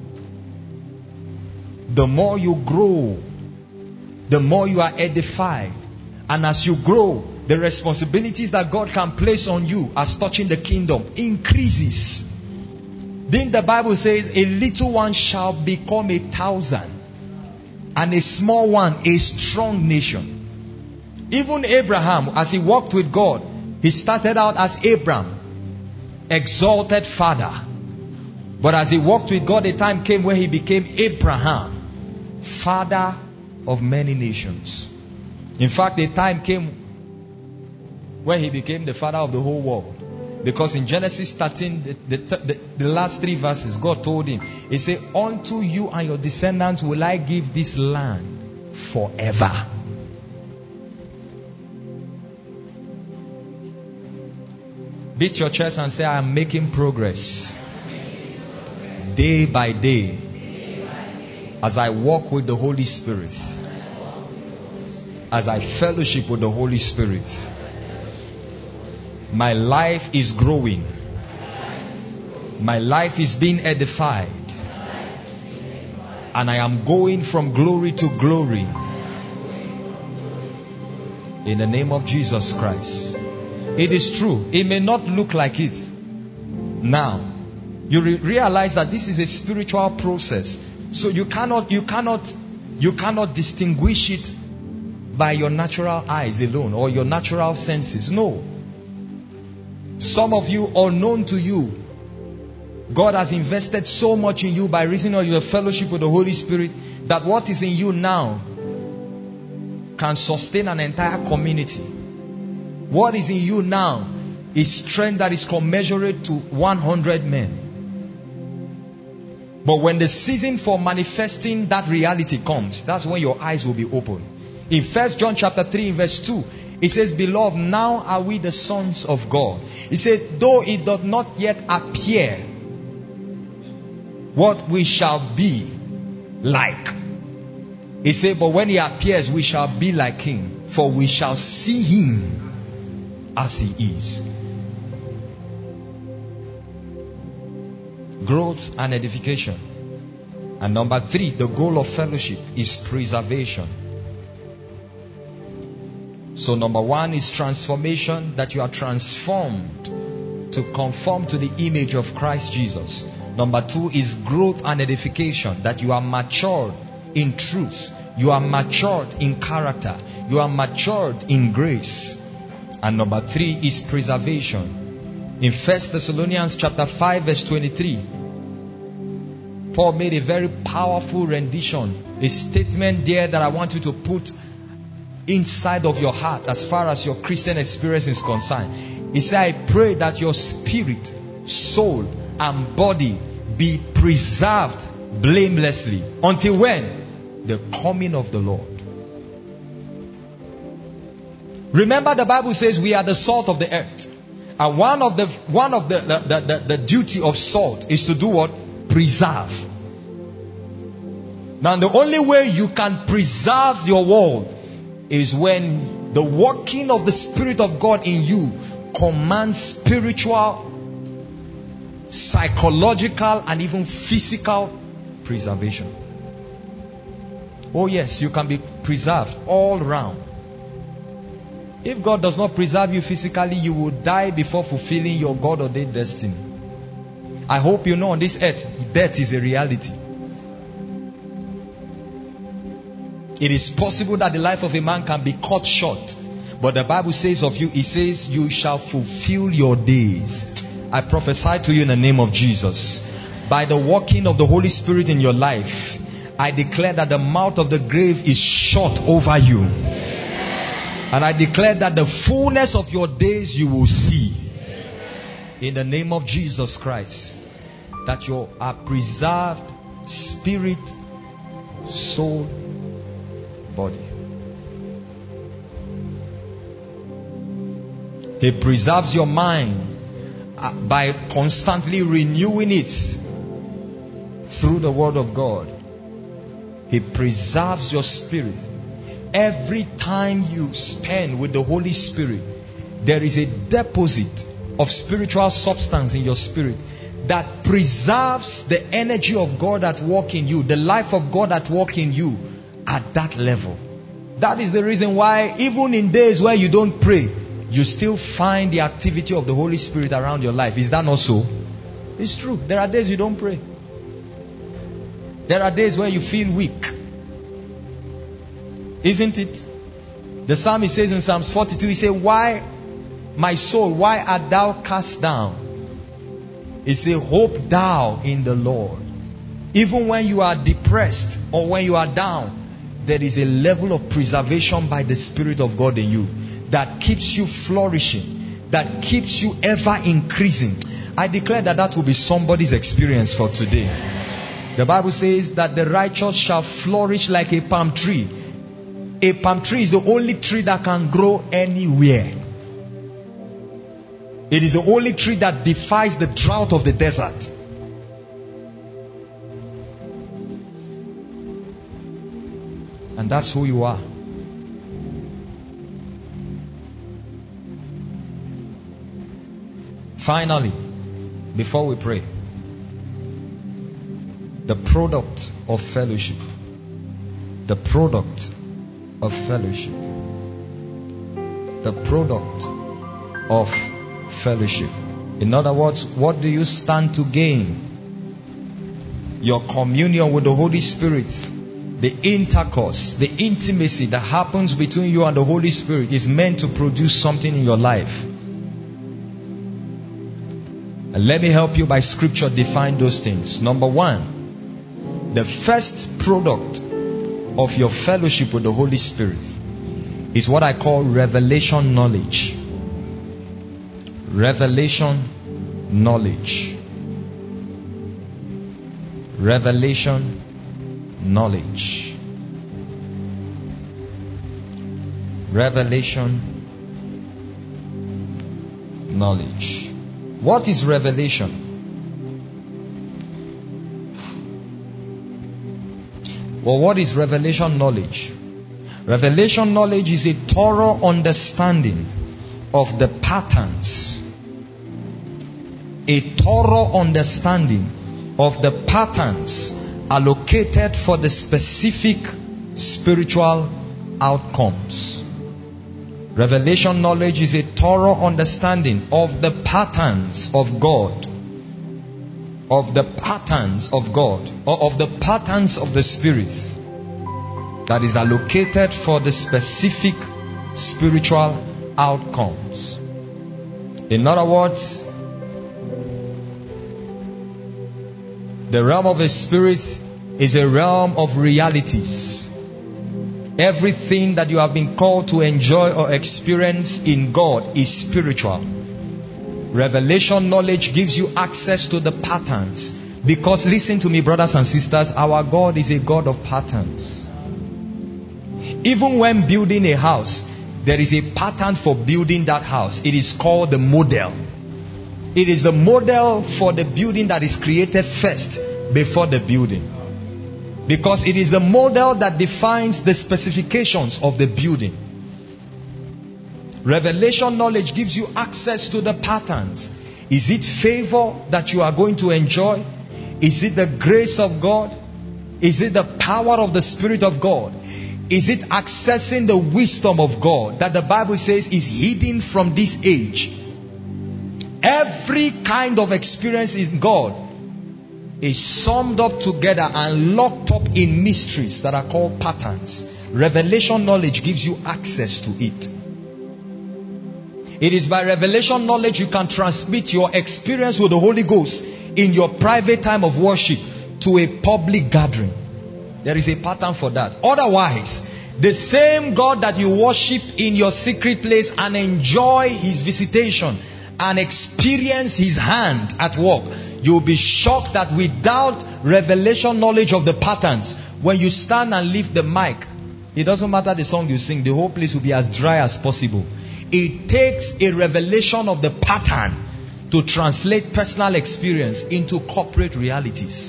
The more you grow, the more you are edified. And as you grow, the responsibilities that God can place on you as touching the kingdom increases. Then the Bible says, a little one shall become 1,000, and a small one a strong nation. Even Abraham, as he walked with God, he started out as Abram, exalted father. But as he walked with God, a time came where he became Abraham, father of many nations. In fact, a time came where he became the father of the whole world. Because in Genesis 13, the last 3 verses, God told him, He said, unto you and your descendants will I give this land forever. Beat your chest and say, I am making progress. Day by day. As I walk with the Holy Spirit. As I fellowship with the Holy Spirit. My life is growing. My life is being edified. And I am going from glory to glory. In the name of Jesus Christ. It is true. It may not look like it now. You realize that this is a spiritual process. So you cannot distinguish it by your natural eyes alone or your natural senses. No. Some of you, unknown to you, God has invested so much in you by reason of your fellowship with the Holy Spirit that what is in you now can sustain an entire community. What is in you now is strength that is commensurate to 100 men. But when the season for manifesting that reality comes, that's when your eyes will be open. In 1 John chapter 3 verse 2, it says, Beloved, now are we the sons of God. He said, though it doth not yet appear what we shall be like. He said, but when He appears, we shall be like Him, for we shall see Him as He is. Growth and edification. And number 3, the goal of fellowship is preservation. So number 1 is transformation, that you are transformed to conform to the image of Christ Jesus. Number 2 is growth and edification, that you are matured in truth. You are matured in character. You are matured in grace. And number 3 is preservation. In 1 Thessalonians chapter 5 verse 23, Paul made a very powerful rendition, a statement there that I want you to put inside of your heart as far as your Christian experience is concerned. He said, I pray that your spirit, soul, and body be preserved blamelessly. Until when? The coming of the Lord. Remember, the Bible says we are the salt of the earth. And one of the duty of salt is to do what? Preserve. Now the only way you can preserve your world is when the working of the Spirit of God in you commands spiritual, psychological, and even physical preservation. Oh yes, you can be preserved all round. If God does not preserve you physically, you will die before fulfilling your God-ordained destiny. I hope you know on this earth, death is a reality. It is possible that the life of a man can be cut short. But the Bible says of you, it says, you shall fulfill your days. I prophesy to you in the name of Jesus. By the working of the Holy Spirit in your life, I declare that the mouth of the grave is shut over you. And I declare that the fullness of your days you will see. In the name of Jesus Christ. that you are preserved, spirit, soul, body. He preserves your mind by constantly renewing it through the Word of God. He preserves your spirit. Every time you spend with the Holy Spirit, there is a deposit of spiritual substance in your spirit that preserves the energy of God at work in you, the life of God at work in you at that level. That is the reason why even in days where you don't pray, you still find the activity of the Holy Spirit around your life. Is that not so? It's true. There are days you don't pray. There are days where you feel weak. Isn't it? The psalmist says in Psalms 42, he says, "Why, my soul, why art thou cast down?" He says, "Hope thou in the Lord." Even when you are depressed or when you are down, there is a level of preservation by the Spirit of God in you that keeps you flourishing, that keeps you ever increasing. I declare that that will be somebody's experience for today. The Bible says that the righteous shall flourish like a palm tree. A palm tree is the only tree that can grow anywhere. It is the only tree that defies the drought of the desert. And that's who you are. Finally, before we pray, the product of fellowship. The product of fellowship. The product of fellowship. In other words, what do you stand to gain? Your communion with the Holy Spirit, the intercourse, the intimacy that happens between you and the Holy Spirit is meant to produce something in your life. And let me help you by scripture define those things. Number one, the first product of your fellowship with the Holy Spirit is what I call revelation knowledge. Revelation knowledge. Revelation knowledge. Revelation knowledge. What is revelation? Well, what is revelation knowledge? Revelation knowledge is a thorough understanding of the patterns. A thorough understanding of the patterns allocated for the specific spiritual outcomes. Revelation knowledge is a thorough understanding of the patterns of God, of the patterns of God, or of the patterns of the Spirit that is allocated for the specific spiritual outcomes. In other words, the realm of the Spirit is a realm of realities. Everything that you have been called to enjoy or experience in God is spiritual. Revelation knowledge gives you access to the patterns. Because listen to me, brothers and sisters, our God is a God of patterns. Even when building a house, there is a pattern for building that house. It is called the model. It is the model for the building that is created first before the building. Because it is the model that defines the specifications of the building. Revelation knowledge gives you access to the patterns. Is it favor that you are going to enjoy? Is it the grace of God? Is it the power of the Spirit of God? Is it accessing the wisdom of God that the Bible says is hidden from this age? Every kind of experience in God is summed up together and locked up in mysteries that are called patterns. Revelation knowledge gives you access to it. It is by revelation knowledge you can transmit your experience with the Holy Ghost in your private time of worship to a public gathering. There is a pattern for that. Otherwise, the same God that you worship in your secret place and enjoy His visitation and experience His hand at work, you'll be shocked that without revelation knowledge of the patterns, when you stand and lift the mic, it doesn't matter the song you sing, the whole place will be as dry as possible. It takes a revelation of the pattern to translate personal experience into corporate realities.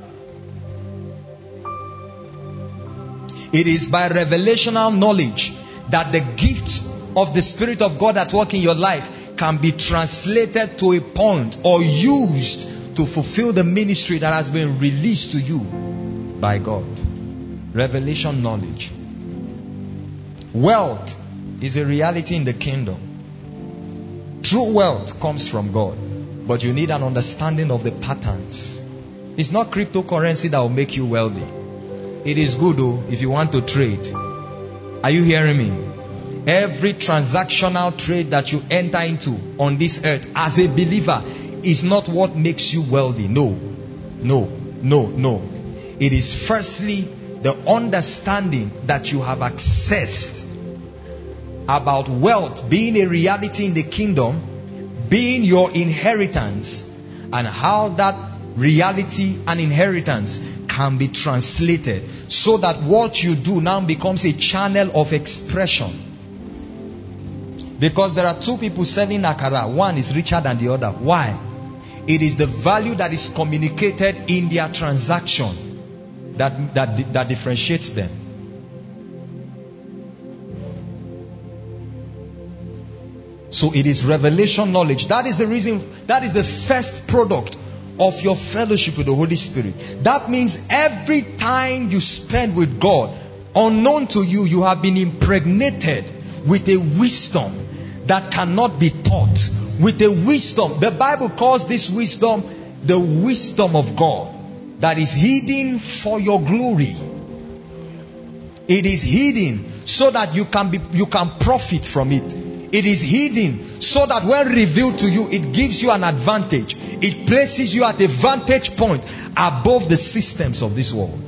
It is by revelational knowledge that the gift of the Spirit of God at work in your life can be translated to a point or used to fulfill the ministry that has been released to you by God. Revelation knowledge. Wealth is a reality in the kingdom. True wealth comes from God, but you need an understanding of the patterns. It's not cryptocurrency that will make you wealthy. It is good though if you want to trade. Are you hearing me? Every transactional trade that you enter into on this earth as a believer is not what makes you wealthy. No. It is firstly the understanding that you have accessed about wealth being a reality in the kingdom, being your inheritance, and how that reality and inheritance can be translated so that what you do now becomes a channel of expression. Because there are two people selling akara. One is richer than the other. Why? It is the value that is communicated in their transaction that differentiates them. So it is revelation knowledge. That is the reason, that is the first product of your fellowship with the Holy Spirit. That means every time you spend with God, unknown to you, you have been impregnated with a wisdom that cannot be taught. With a wisdom, the Bible calls this wisdom the wisdom of God, that is hidden for your glory. It is hidden so that you can profit from it. It is hidden so that when revealed to you, it gives you an advantage. It places you at a vantage point above the systems of this world.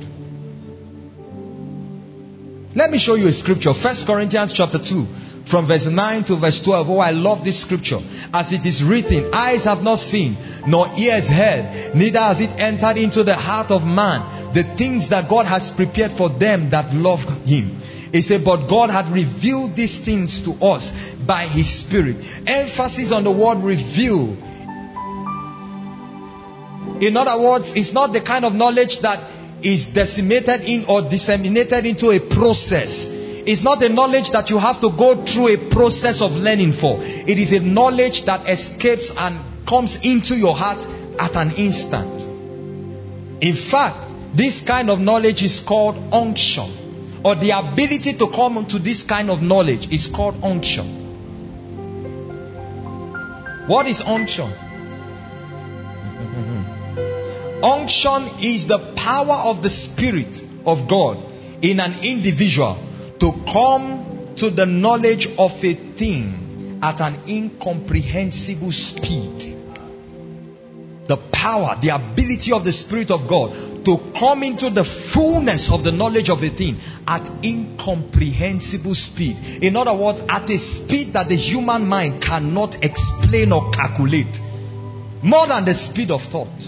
Let me show you a scripture. 1 Corinthians chapter 2 from verse 9 to verse 12. Oh, I love this scripture. As it is written, eyes have not seen, nor ears heard, neither has it entered into the heart of man the things that God has prepared for them that love Him. He said, but God had revealed these things to us by His Spirit. Emphasis on the word reveal. In other words, it's not the kind of knowledge that is decimated in or disseminated into a process. It's not a knowledge that you have to go through a process of learning for. It is a knowledge that escapes and comes into your heart at an instant. In fact, this kind of knowledge is called unction. Or the ability to come into this kind of knowledge is called unction. What is unction? Unction is the power of the Spirit of God in an individual to come to the knowledge of a thing at an incomprehensible speed. The power, the ability of the Spirit of God to come into the fullness of the knowledge of a thing at incomprehensible speed. In other words, at a speed that the human mind cannot explain or calculate. More than the speed of thought.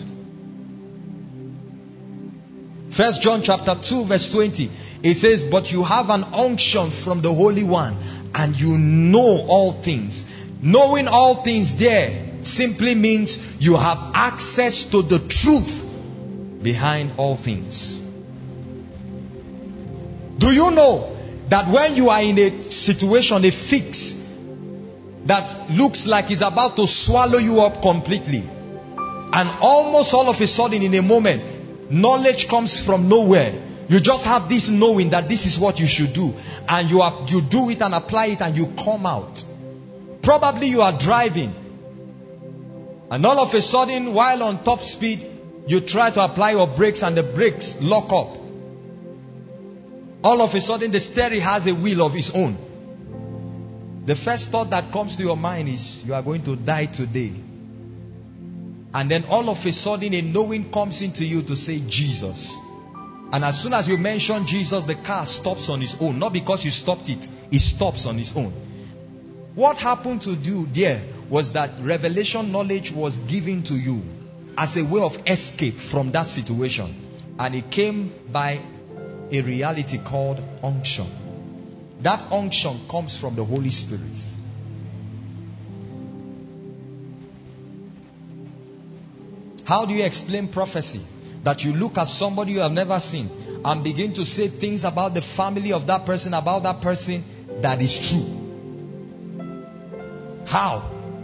1 John chapter 2 verse 20. It says, but you have an unction from the Holy One, and you know all things. Knowing all things there simply means you have access to the truth behind all things. Do you know that when you are in a situation, a fix that looks like it's about to swallow you up completely, and almost all of a sudden in a moment, knowledge comes from nowhere. You just have this knowing that this is what you should do, and you do it and apply it, and you come out. Probably you are driving, and all of a sudden, while on top speed, you try to apply your brakes and the brakes lock up. All of a sudden, the steering has a wheel of its own. The first thought that comes to your mind is, you are going to die today. And then all of a sudden, a knowing comes into you to say, Jesus. And as soon as you mention Jesus, the car stops on its own. Not because you stopped it. It stops on its own. What happened to you there was that revelation knowledge was given to you as a way of escape from that situation. And it came by a reality called unction. That unction comes from the Holy Spirit. How do you explain prophecy? That you look at somebody you have never seen and begin to say things about the family of that person, about that person, that is true. How?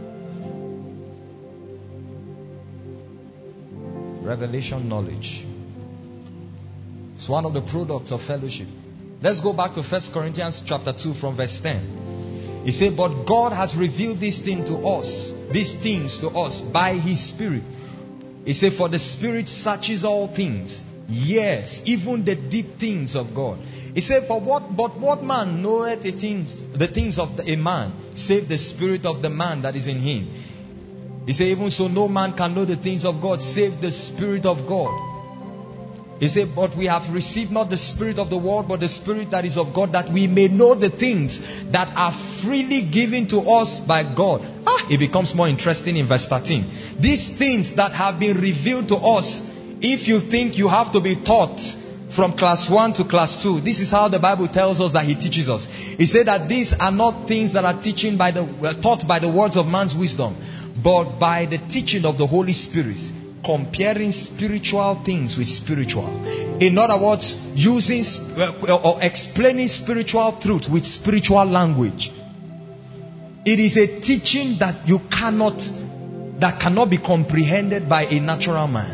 Revelation knowledge. It's one of the products of fellowship. Let's go back to 1 Corinthians chapter 2 from verse 10. He said, but God has revealed these things to us by His Spirit. He said, for the Spirit searches all things. Yes, even the deep things of God. He said, but what man knoweth the things of a man, save the spirit of the man that is in him. He said, even so no man can know the things of God, save the Spirit of God. He said, but we have received not the spirit of the world, but the Spirit that is of God, that we may know the things that are freely given to us by God. It becomes more interesting in verse 13. These things that have been revealed to us, if you think you have to be taught from class 1 to class 2, this is how the Bible tells us that He teaches us. He said that these are not things that are taught by the words of man's wisdom, but by the teaching of the Holy Spirit, comparing spiritual things with spiritual. In other words, using or explaining spiritual truth with spiritual language. It is a teaching that cannot be comprehended by a natural man.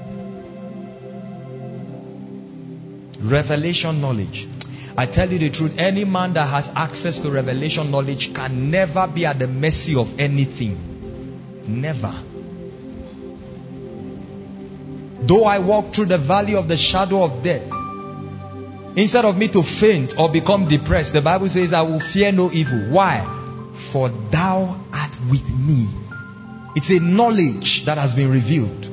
Revelation knowledge. I tell you the truth, any man that has access to revelation knowledge can never be at the mercy of anything. Never. Though I walk through the valley of the shadow of death, instead of me to faint or become depressed, the Bible says I will fear no evil. Why? For thou art with me. It's a knowledge that has been revealed.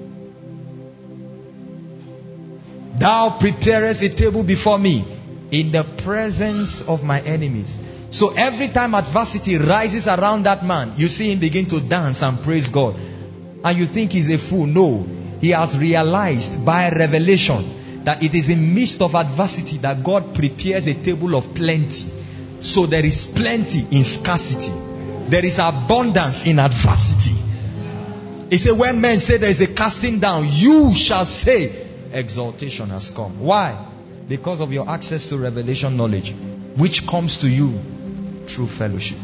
Thou preparest a table before me in the presence of my enemies. So every time adversity rises around that man, you see him begin to dance and praise God. And you think he's a fool. No. He has realized by revelation that it is in midst of adversity that God prepares a table of plenty. So there is plenty in scarcity. There is abundance in adversity. He said, when men say there is a casting down, you shall say exaltation has come. Why? Because of your access to revelation knowledge, which comes to you through fellowship.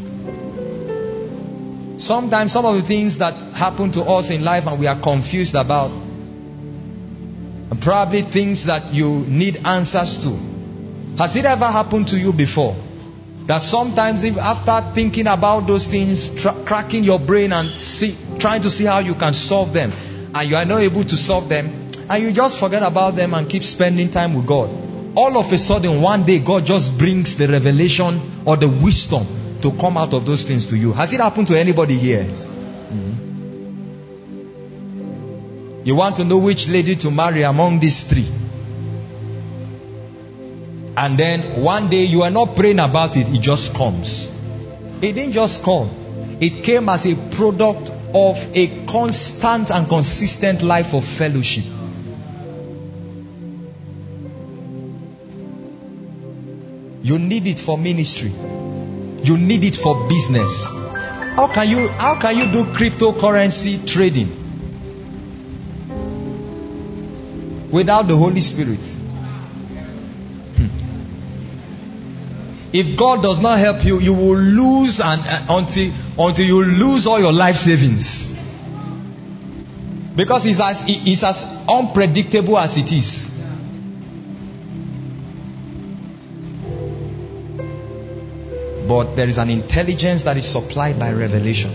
Sometimes some of the things that happen to us in life and we are confused about, and probably things that you need answers to. Has it ever happened to you before? That sometimes if after thinking about those things, cracking your brain and trying to see how you can solve them, and you are not able to solve them, and you just forget about them and keep spending time with God. All of a sudden, one day, God just brings the revelation or the wisdom to come out of those things to you. Has it happened to anybody here? You want to know which lady to marry among these three. And then one day you are not praying about it, it just comes. It didn't just come. It came as a product of a constant and consistent life of fellowship. You need it for ministry. You need it for business. How can you do cryptocurrency trading without the Holy Spirit? If God does not help you, you will lose until you lose all your life savings. Because it's as unpredictable as it is. But there is an intelligence that is supplied by revelation.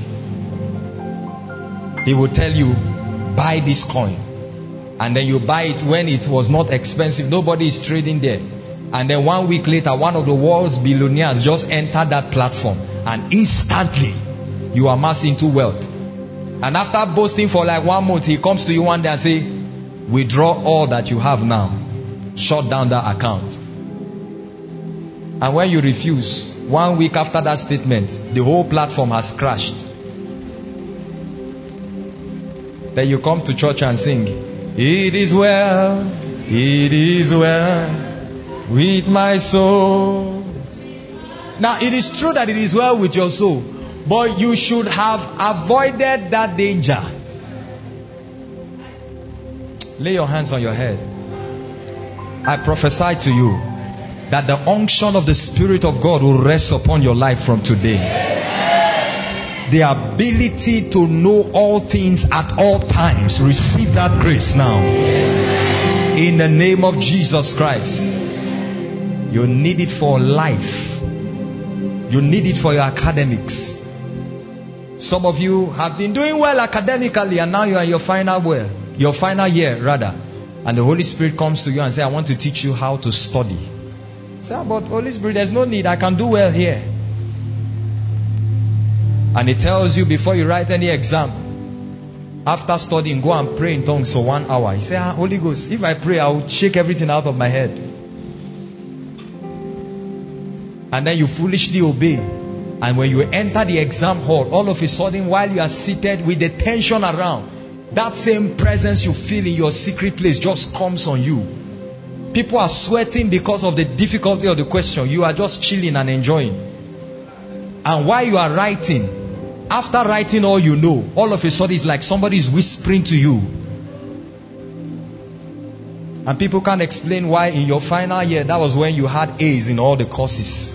He will tell you, buy this coin. And then you buy it when it was not expensive. Nobody is trading there. And then 1 week later, one of the world's billionaires just entered that platform. And instantly, you amass into wealth. And after boasting for like 1 month, he comes to you one day and say, withdraw all that you have now. shut down that account. And when you refuse, 1 week after that statement, the whole platform has crashed. Then you come to church and sing, it is well with my soul. Now it is true that it is well with your soul, but you should have avoided that danger. Lay your hands on your head. I prophesy to you that the unction of the Spirit of God will rest upon your life from today. The ability to know all things at all times. Receive that grace now. In the name of Jesus Christ. You need it for life. You need it for your academics. Some of you have been doing well academically and now you are in your final year rather. And the Holy Spirit comes to you and says, I want to teach you how to study. Say, but Holy Spirit, there's no need. I can do well here. And it tells you before you write any exam, after studying, go and pray in tongues for 1 hour. You say, Holy Ghost, if I pray, I will shake everything out of my head. And then you foolishly obey. And when you enter the exam hall, all of a sudden, while you are seated with the tension around, that same presence you feel in your secret place just comes on you. People are sweating because of the difficulty of the question. You are just chilling and enjoying. And while you are writing, after writing all you know, all of a sudden it's like somebody is whispering to you. And people can't explain why in your final year, that was when you had A's in all the courses.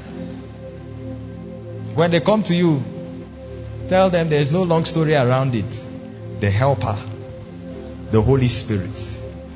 When they come to you, tell them there is no long story around it. The helper, the Holy Spirit.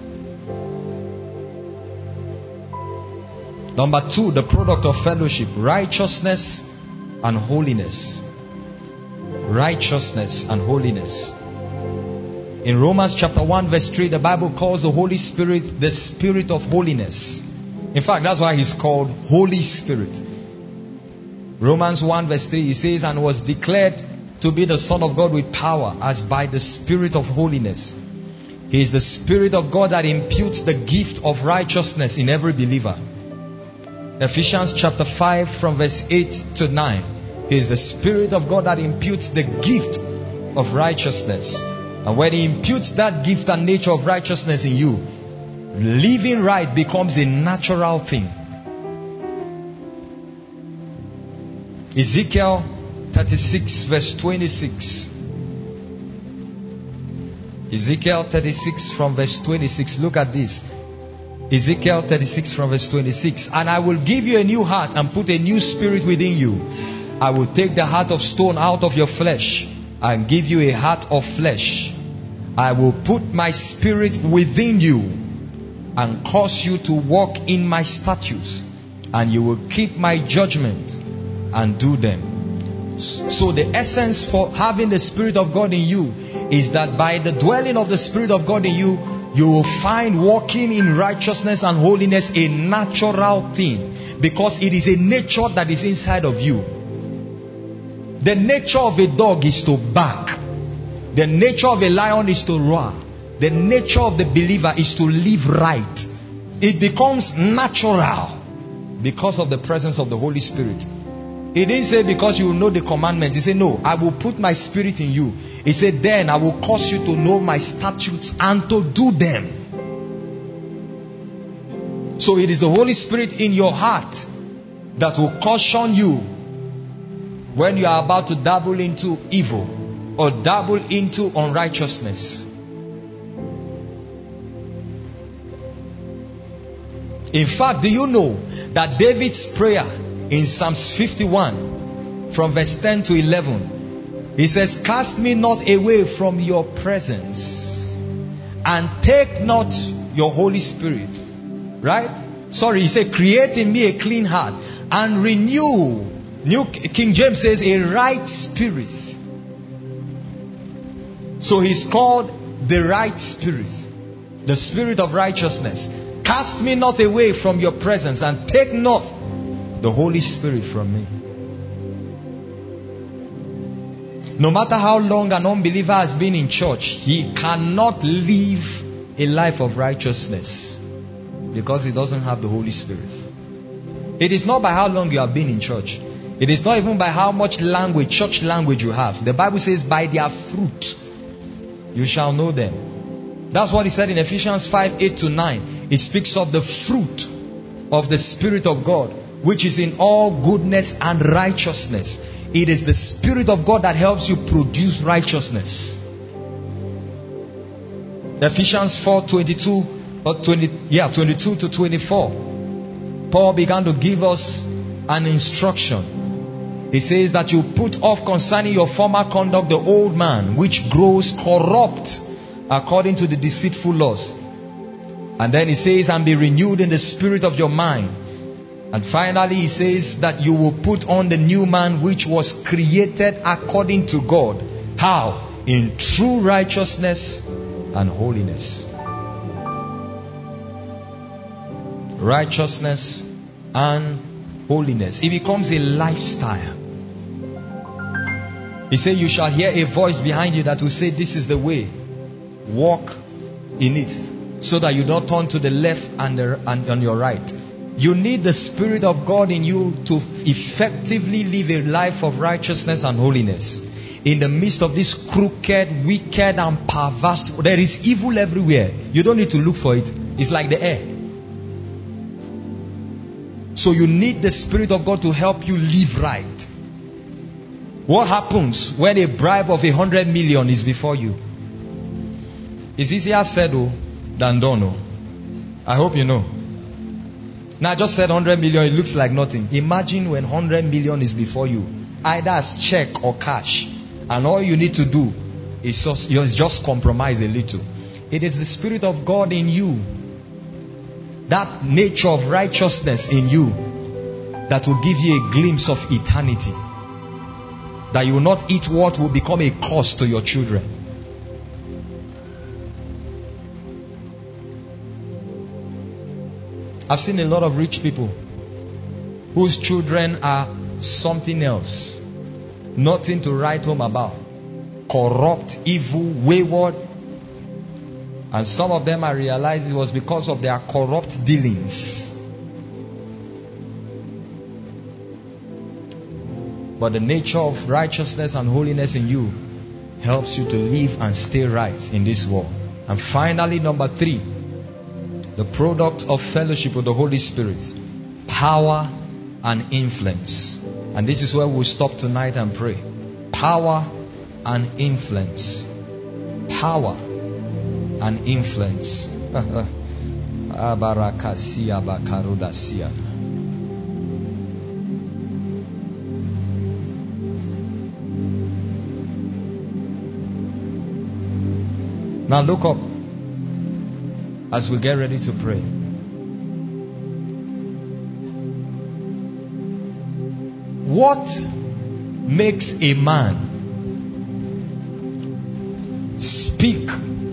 Number 2, the product of fellowship, righteousness and holiness. Righteousness and holiness. In Romans chapter 1 verse 3, the Bible calls the Holy Spirit the Spirit of holiness. In fact, that's why he's called Holy Spirit. Romans 1 verse 3, he says, and was declared to be the Son of God with power as by the Spirit of holiness. He is the Spirit of God that imputes the gift of righteousness in every believer. Ephesians chapter 5 from verse 8 to 9. He is the Spirit of God that imputes the gift of righteousness. And when He imputes that gift and nature of righteousness in you, living right becomes a natural thing. Ezekiel 36 verse 26. Ezekiel 36 from verse 26. Look at this. Ezekiel 36 from verse 26. And I will give you a new heart and put a new spirit within you. I will take the heart of stone out of your flesh and give you a heart of flesh. I will put my spirit within you and cause you to walk in my statutes, and you will keep my judgment and do them. So the essence for having the Spirit of God in you is that by the dwelling of the Spirit of God in you, you will find walking in righteousness and holiness a natural thing, because it is a nature that is inside of you. The nature of a dog is to bark. The nature of a lion is to roar. The nature of the believer is to live right. It becomes natural because of the presence of the Holy Spirit. He didn't say because you will know the commandments. He said, no, I will put my spirit in you. He said, then I will cause you to know my statutes and to do them. So it is the Holy Spirit in your heart that will caution you when you are about to dabble into evil or dabble into unrighteousness. In fact, do you know that David's prayer in Psalms 51 from verse 10 to 11, he says, cast me not away from your presence and take not your Holy Spirit. Right? Sorry, he said, create in me a clean heart and renew. New King James says a right spirit. So he's called the right spirit, the spirit of righteousness. Cast me not away from your presence and take not the Holy Spirit from me. No matter how long an unbeliever has been in church, he cannot live a life of righteousness. Because he doesn't have the Holy Spirit. It is not by how long you have been in church. It is not even by how much language, church language you have. The Bible says, by their fruit you shall know them. That's what he said in Ephesians 5:8-9. It speaks of the fruit of the Spirit of God, which is in all goodness and righteousness. It is the Spirit of God that helps you produce righteousness. Ephesians 4:22-24. Paul began to give us an instruction. He says that you put off concerning your former conduct the old man, which grows corrupt according to the deceitful lusts. And then he says, and be renewed in the spirit of your mind. And finally he says that you will put on the new man, which was created according to God. How? In true righteousness and holiness. Righteousness and holiness. It becomes a lifestyle. He said, you shall hear a voice behind you that will say, this is the way. Walk in it, so that you don't turn to the left and on your right. You need the Spirit of God in you to effectively live a life of righteousness and holiness. In the midst of this crooked, wicked and perverse, there is evil everywhere. You don't need to look for it. It's like the air. So you need the Spirit of God to help you live right. What happens when a bribe of 100 million is before you? It's easier said than done. I hope you know. Now I just said 100 million, it looks like nothing. Imagine when 100 million is before you, either as check or cash, and all you need to do is just compromise a little. It is the Spirit of God in you, that nature of righteousness in you, that will give you a glimpse of eternity. That you will not eat what will become a curse to your children. I've seen a lot of rich people whose children are something else. Nothing to write home about. Corrupt, evil, wayward. And some of them, I realized it was because of their corrupt dealings. But the nature of righteousness and holiness in you helps you to live and stay right in this world. And finally, number 3, the product of fellowship with the Holy Spirit, power and influence. And this is where we'll stop tonight and pray. Power and influence. Power and influence. Now look up as we get ready to pray. What makes a man speak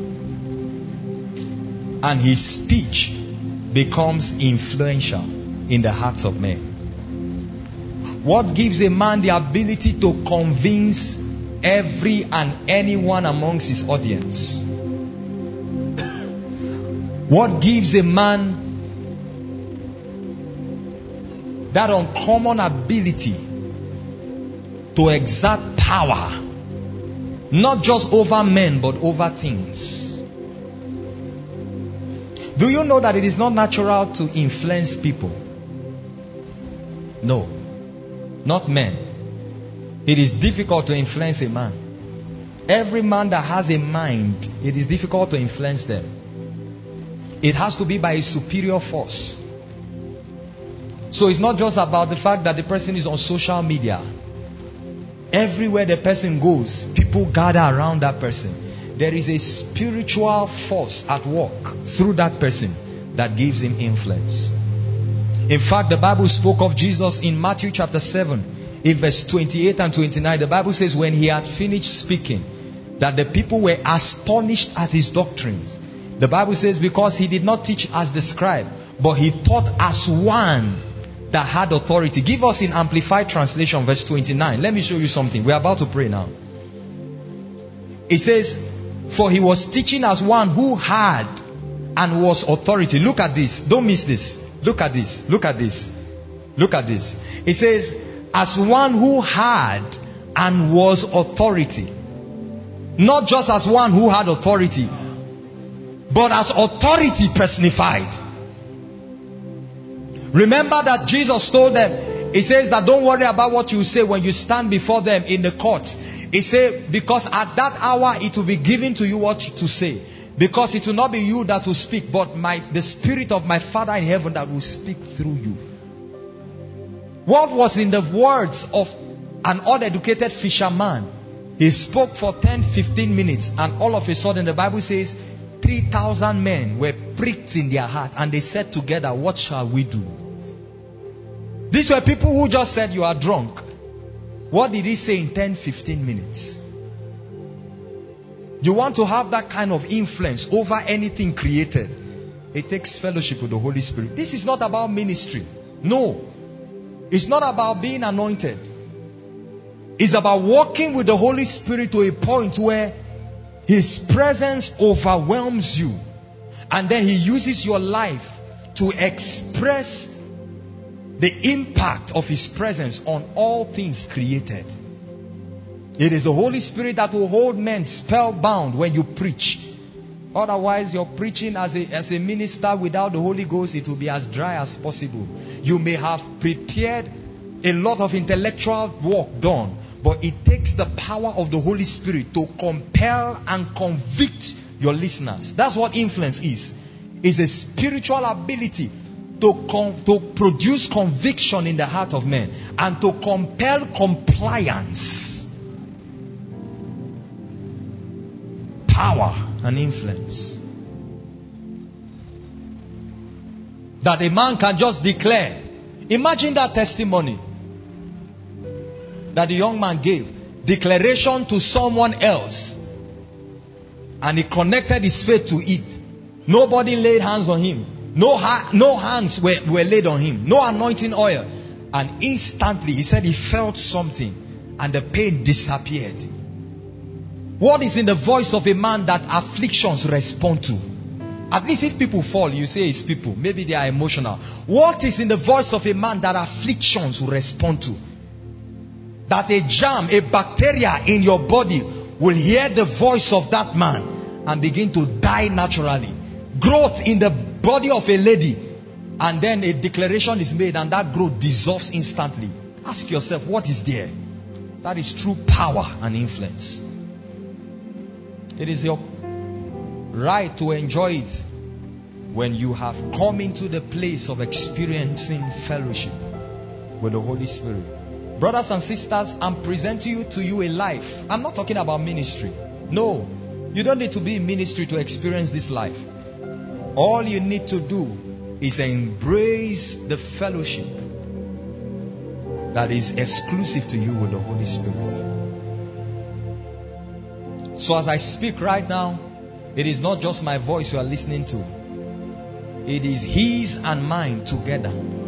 and his speech becomes influential in the hearts of men? What gives a man the ability to convince every and anyone amongst his audience? What gives a man that uncommon ability to exert power, not just over men but over things? Do you know that it is not natural to influence people? No, not men. It is difficult to influence a man. Every man that has a mind, it is difficult to influence them. It has to be by a superior force. So it's not just about the fact that the person is on social media. Everywhere the person goes, people gather around that person. There is a spiritual force at work through that person that gives him influence. In fact, the Bible spoke of Jesus in Matthew chapter 7, in verse 28 and 29. The Bible says when he had finished speaking, that the people were astonished at his doctrines. The Bible says because he did not teach as the scribe, but he taught as one that had authority. Give us in Amplified Translation, verse 29. Let me show you something. We're about to pray now. It says, for he was teaching as one who had and was authority. Look at this. Don't miss this. Look at this. Look at this. Look at this. It says, as one who had and was authority. Not just as one who had authority, but as authority personified. Remember that Jesus told them, he says that don't worry about what you say when you stand before them in the courts. He said, because at that hour it will be given to you what to say. Because it will not be you that will speak, but the Spirit of my Father in heaven that will speak through you. What was in the words of an uneducated fisherman? He spoke for 10-15 minutes, and all of a sudden the Bible says 3,000 men were pricked in their heart, and they said together, what shall we do? These were people who just said you are drunk. What did he say in 10-15 minutes? You want to have that kind of influence over anything created, it takes fellowship with the Holy Spirit. This is not about ministry. No. It's not about being anointed. It's about walking with the Holy Spirit to a point where His presence overwhelms you. And then He uses your life to express the impact of His presence on all things created. It is the Holy Spirit that will hold men spellbound when you preach. Otherwise, you're preaching as a minister without the Holy Ghost, it will be as dry as possible. You may have prepared a lot of intellectual work done, but it takes the power of the Holy Spirit to compel and convict your listeners. That's what influence is. It's a spiritual ability to produce conviction in the heart of men and to compel compliance. Power and influence. That a man can just declare. Imagine that testimony that the young man gave. Declaration to someone else. And he connected his faith to it. Nobody laid hands on him. No hands were laid on him. No anointing oil. And instantly he said he felt something. And the pain disappeared. What is in the voice of a man that afflictions respond to? At least if people fall, you say it's people. Maybe they are emotional. What is in the voice of a man that afflictions will respond to? That a germ, a bacteria in your body will hear the voice of that man and begin to die naturally. Growth in the body of a lady, and then a declaration is made and that growth dissolves instantly. Ask yourself, what is there? That is true power and influence. It is your right to enjoy it when you have come into the place of experiencing fellowship with the Holy Spirit. Brothers and sisters, I'm presenting to you a life. I'm not talking about ministry. No, you don't need to be in ministry to experience this life. All you need to do is embrace the fellowship that is exclusive to you with the Holy Spirit. So as I speak right now, it is not just my voice you are listening to. It is His and mine together.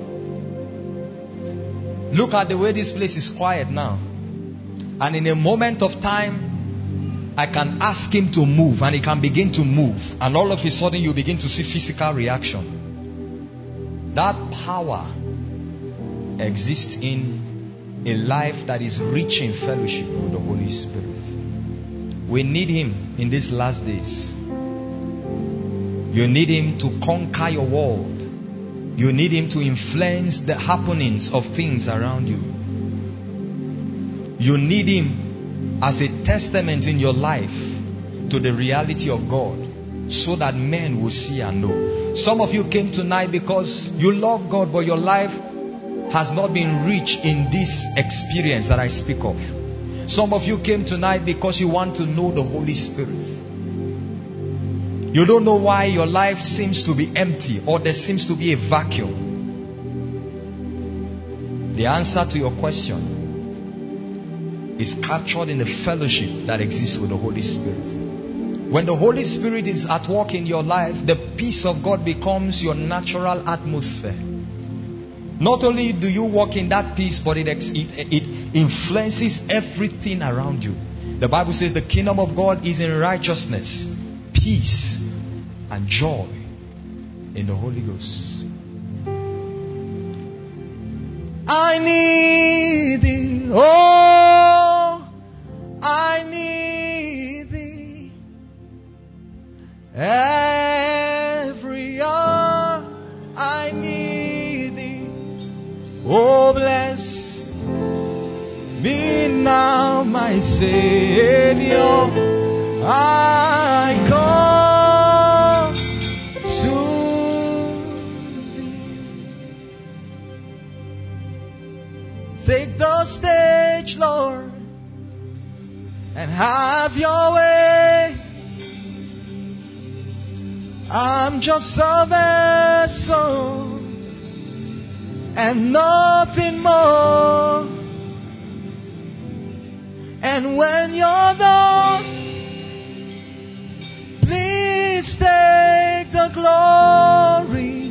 Look at the way this place is quiet now. And in a moment of time, I can ask Him to move and He can begin to move. And all of a sudden you begin to see physical reaction. That power exists in a life that is rich in fellowship with the Holy Spirit. We need Him in these last days. You need Him to conquer your world. You need Him to influence the happenings of things around you. You need Him as a testament in your life to the reality of God, so that men will see and know. Some of you came tonight because you love God, but your life has not been rich in this experience that I speak of. Some of you came tonight because you want to know the Holy Spirit. You don't know why your life seems to be empty, or there seems to be a vacuum. The answer to your question is captured in the fellowship that exists with the Holy Spirit. When the Holy Spirit is at work in your life, the peace of God becomes your natural atmosphere. Not only do you walk in that peace, but it influences everything around you. The Bible says the kingdom of God is in righteousness, peace, and joy in the Holy Ghost. I need thee, oh, I need thee. Every hour I need thee. Oh, bless me now, my Savior. I come to take the stage, Lord, and have your way. I'm just a vessel and nothing more. And when you're done, please take the glory.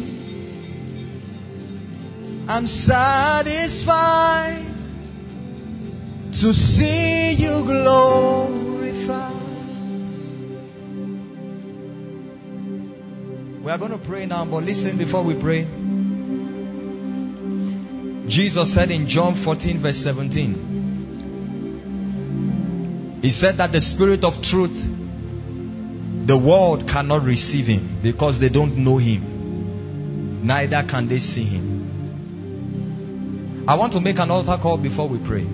I'm satisfied to see you glorified. We are going to pray now, but listen before we pray. Jesus said in John 14 verse 17, He said that the Spirit of truth, the world cannot receive Him because they don't know Him, neither can they see Him. I want to make an altar call before we pray.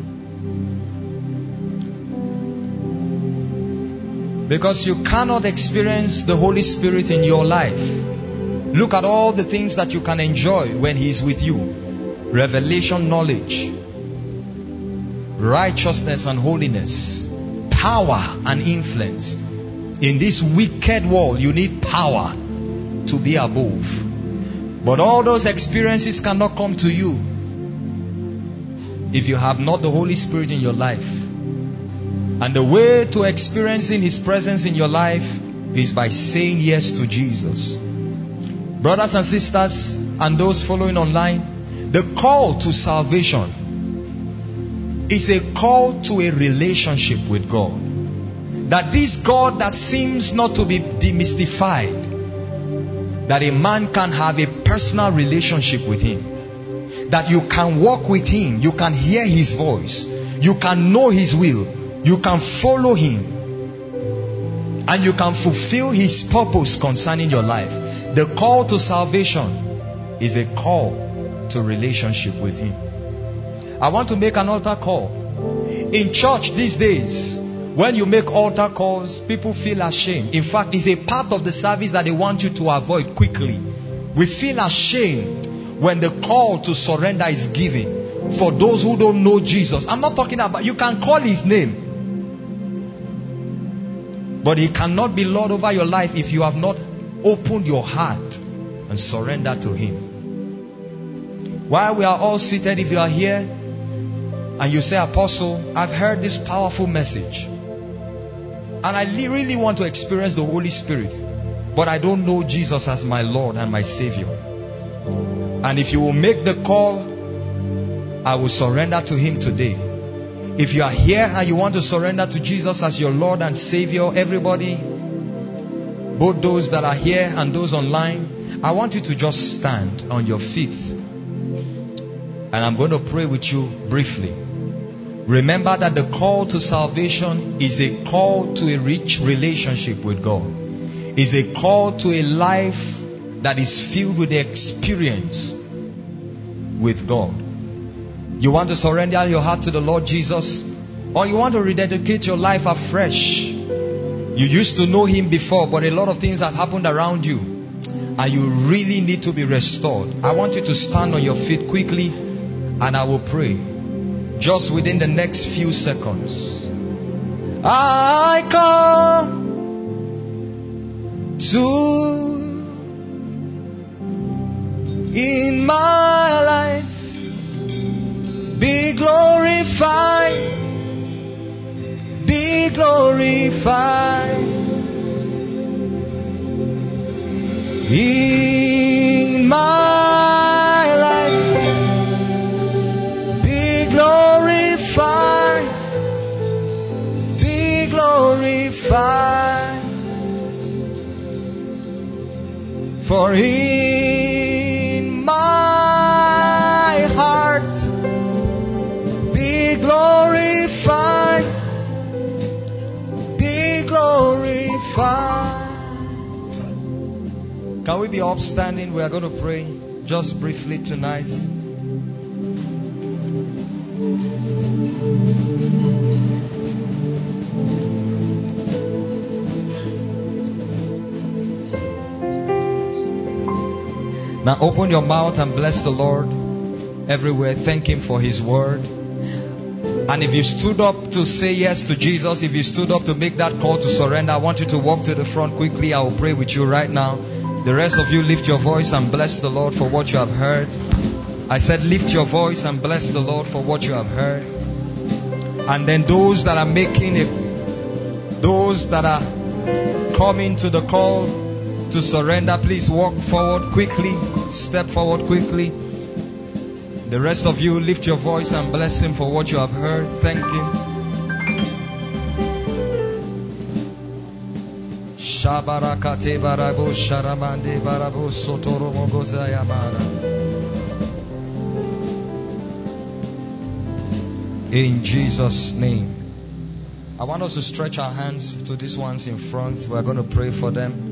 Because you cannot experience the Holy Spirit in your life. Look at all the things that you can enjoy when He is with you. Revelation, knowledge, righteousness and holiness, power and influence. In this wicked world, you need power to be above. But all those experiences cannot come to you if you have not the Holy Spirit in your life. And the way to experiencing His presence in your life is by saying yes to Jesus. Brothers and sisters, and those following online, the call to salvation is a call to a relationship with God. That this God that seems not to be demystified, that a man can have a personal relationship with Him. That you can walk with Him, you can hear His voice, you can know His will, you can follow Him, and you can fulfill His purpose concerning your life. The call to salvation is a call to relationship with Him. I want to make an altar call. In church these days, when you make altar calls, people feel ashamed. In fact, it's a part of the service that they want you to avoid quickly. We feel ashamed when the call to surrender is given for those who don't know Jesus. I'm not talking about, you can call His name, but He cannot be Lord over your life if you have not opened your heart and surrendered to Him. While we are all seated, if you are here and you say, Apostle, I've heard this powerful message and I really want to experience the Holy Spirit, but I don't know Jesus as my Lord and my Savior. And if you will make the call, I will surrender to Him today. If you are here and you want to surrender to Jesus as your Lord and Savior, everybody, both those that are here and those online, I want you to just stand on your feet. And I'm going to pray with you briefly. Remember that the call to salvation is a call to a rich relationship with God. It's a call to a life that is filled with the experience with God. You want to surrender your heart to the Lord Jesus, or you want to rededicate your life afresh. You used to know Him before, but a lot of things have happened around you and you really need to be restored. I want you to stand on your feet quickly and I will pray just within the next few seconds. I come to in my life be glorified, be glorified in my life, be glorified, be glorified. For in my heart be glorified, be glorified. Can we be upstanding? We are going to pray just briefly tonight. Now open your mouth and bless the Lord everywhere. Thank Him for His word. And if you stood up to say yes to Jesus, if you stood up to make that call to surrender, I want you to walk to the front quickly. I will pray with you right now. The rest of you, lift your voice and bless the Lord for what you have heard. I said lift your voice and bless the Lord for what you have heard. And then those that are making it, those that are coming to the call to surrender, please walk forward quickly. Step forward quickly. The rest of you, lift your voice and bless Him for what you have heard. Thank Him. Shabarakate barabo sharamande barabo sotoromo gozayamara. In Jesus' name. I want us to stretch our hands to these ones in front. We are going to pray for them.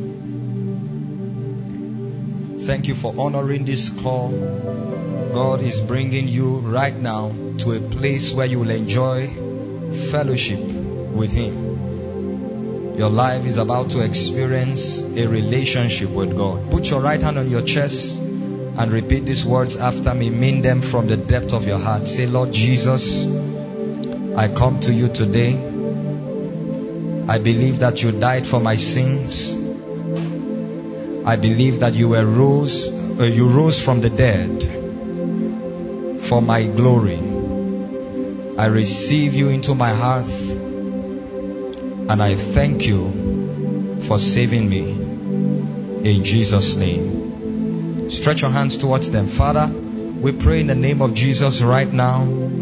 Thank you for honoring this call. God is bringing you right now to a place where you will enjoy fellowship with Him. Your life is about to experience a relationship with God. Put your right hand on your chest and repeat these words after me. Mean them from the depth of your heart. Say, Lord Jesus, I come to you today. I believe that you died for my sins. I believe that you rose from the dead for my glory. I receive you into my heart, and I thank you for saving me. In Jesus' name. Stretch your hands towards them. Father, we pray in the name of Jesus right now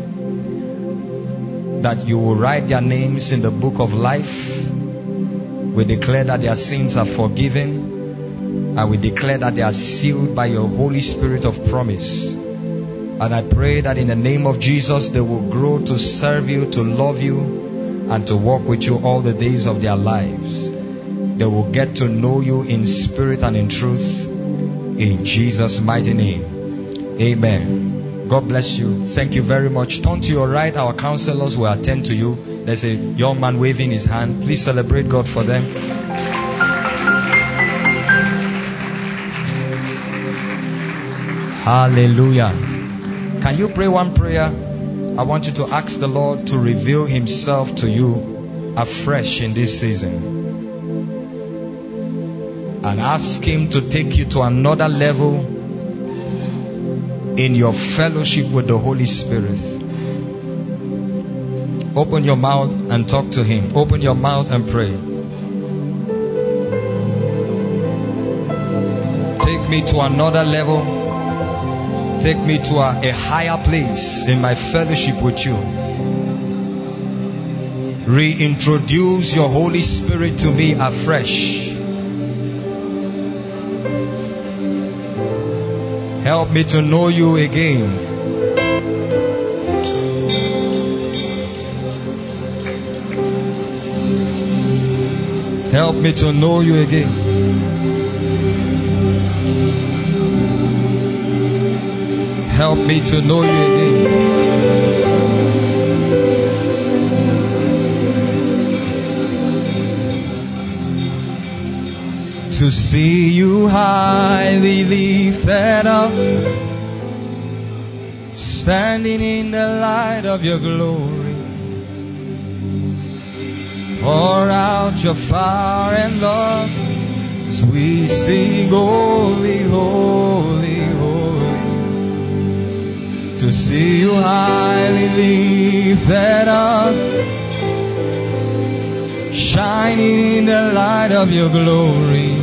that you will write their names in the book of life. We declare that their sins are forgiven. And we declare that they are sealed by your Holy Spirit of promise. And I pray that in the name of Jesus, they will grow to serve you, to love you, and to walk with you all the days of their lives. They will get to know you in spirit and in truth. In Jesus' mighty name. Amen. God bless you. Thank you very much. Turn to your right. Our counselors will attend to you. There's a young man waving his hand. Please celebrate God for them. Hallelujah. Can you pray one prayer? I want you to ask the Lord to reveal Himself to you afresh in this season. And ask Him to take you to another level in your fellowship with the Holy Spirit. Open your mouth and talk to Him. Open your mouth and pray. Take me to another level. Take me to a higher place in my fellowship with you. Reintroduce your Holy Spirit to me afresh. Help me to know you again. Help me to know you again. Help me to know you again. To see you highly lifted up, standing in the light of your glory. Pour out your fire and love as we sing, holy, holy, holy. To see you highly lifted up, shining in the light of your glory.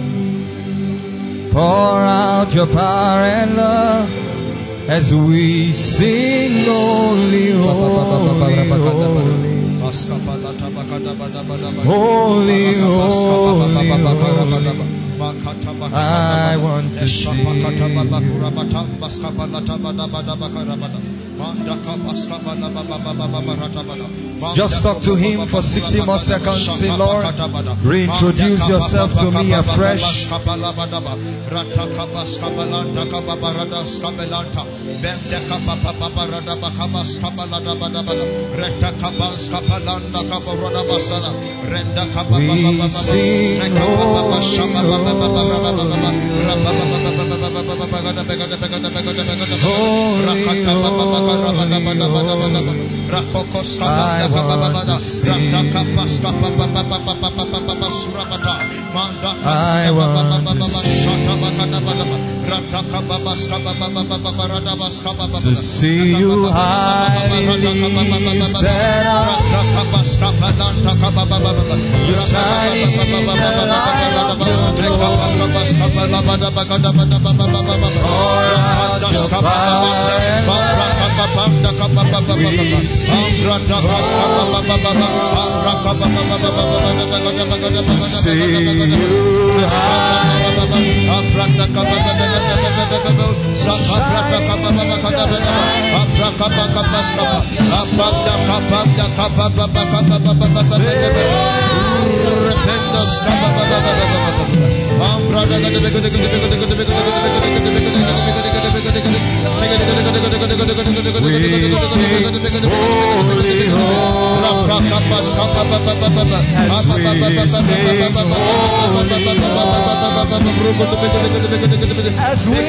Pour out your power and love as we sing, holy, holy, holy. Holy, holy, holy. I want to see you. Just talk to him for 60 more seconds. Say, Lord, reintroduce yourself to me afresh. We sing to see you highly lifted up. You shine in the light of your glory. Pour out your power and light. We sing to see you as we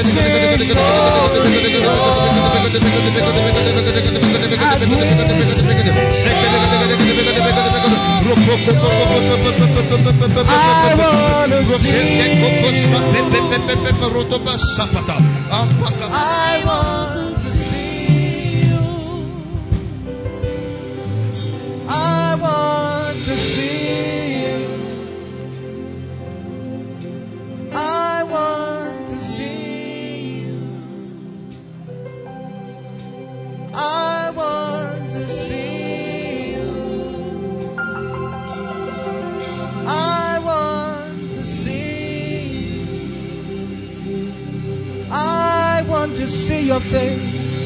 see your face.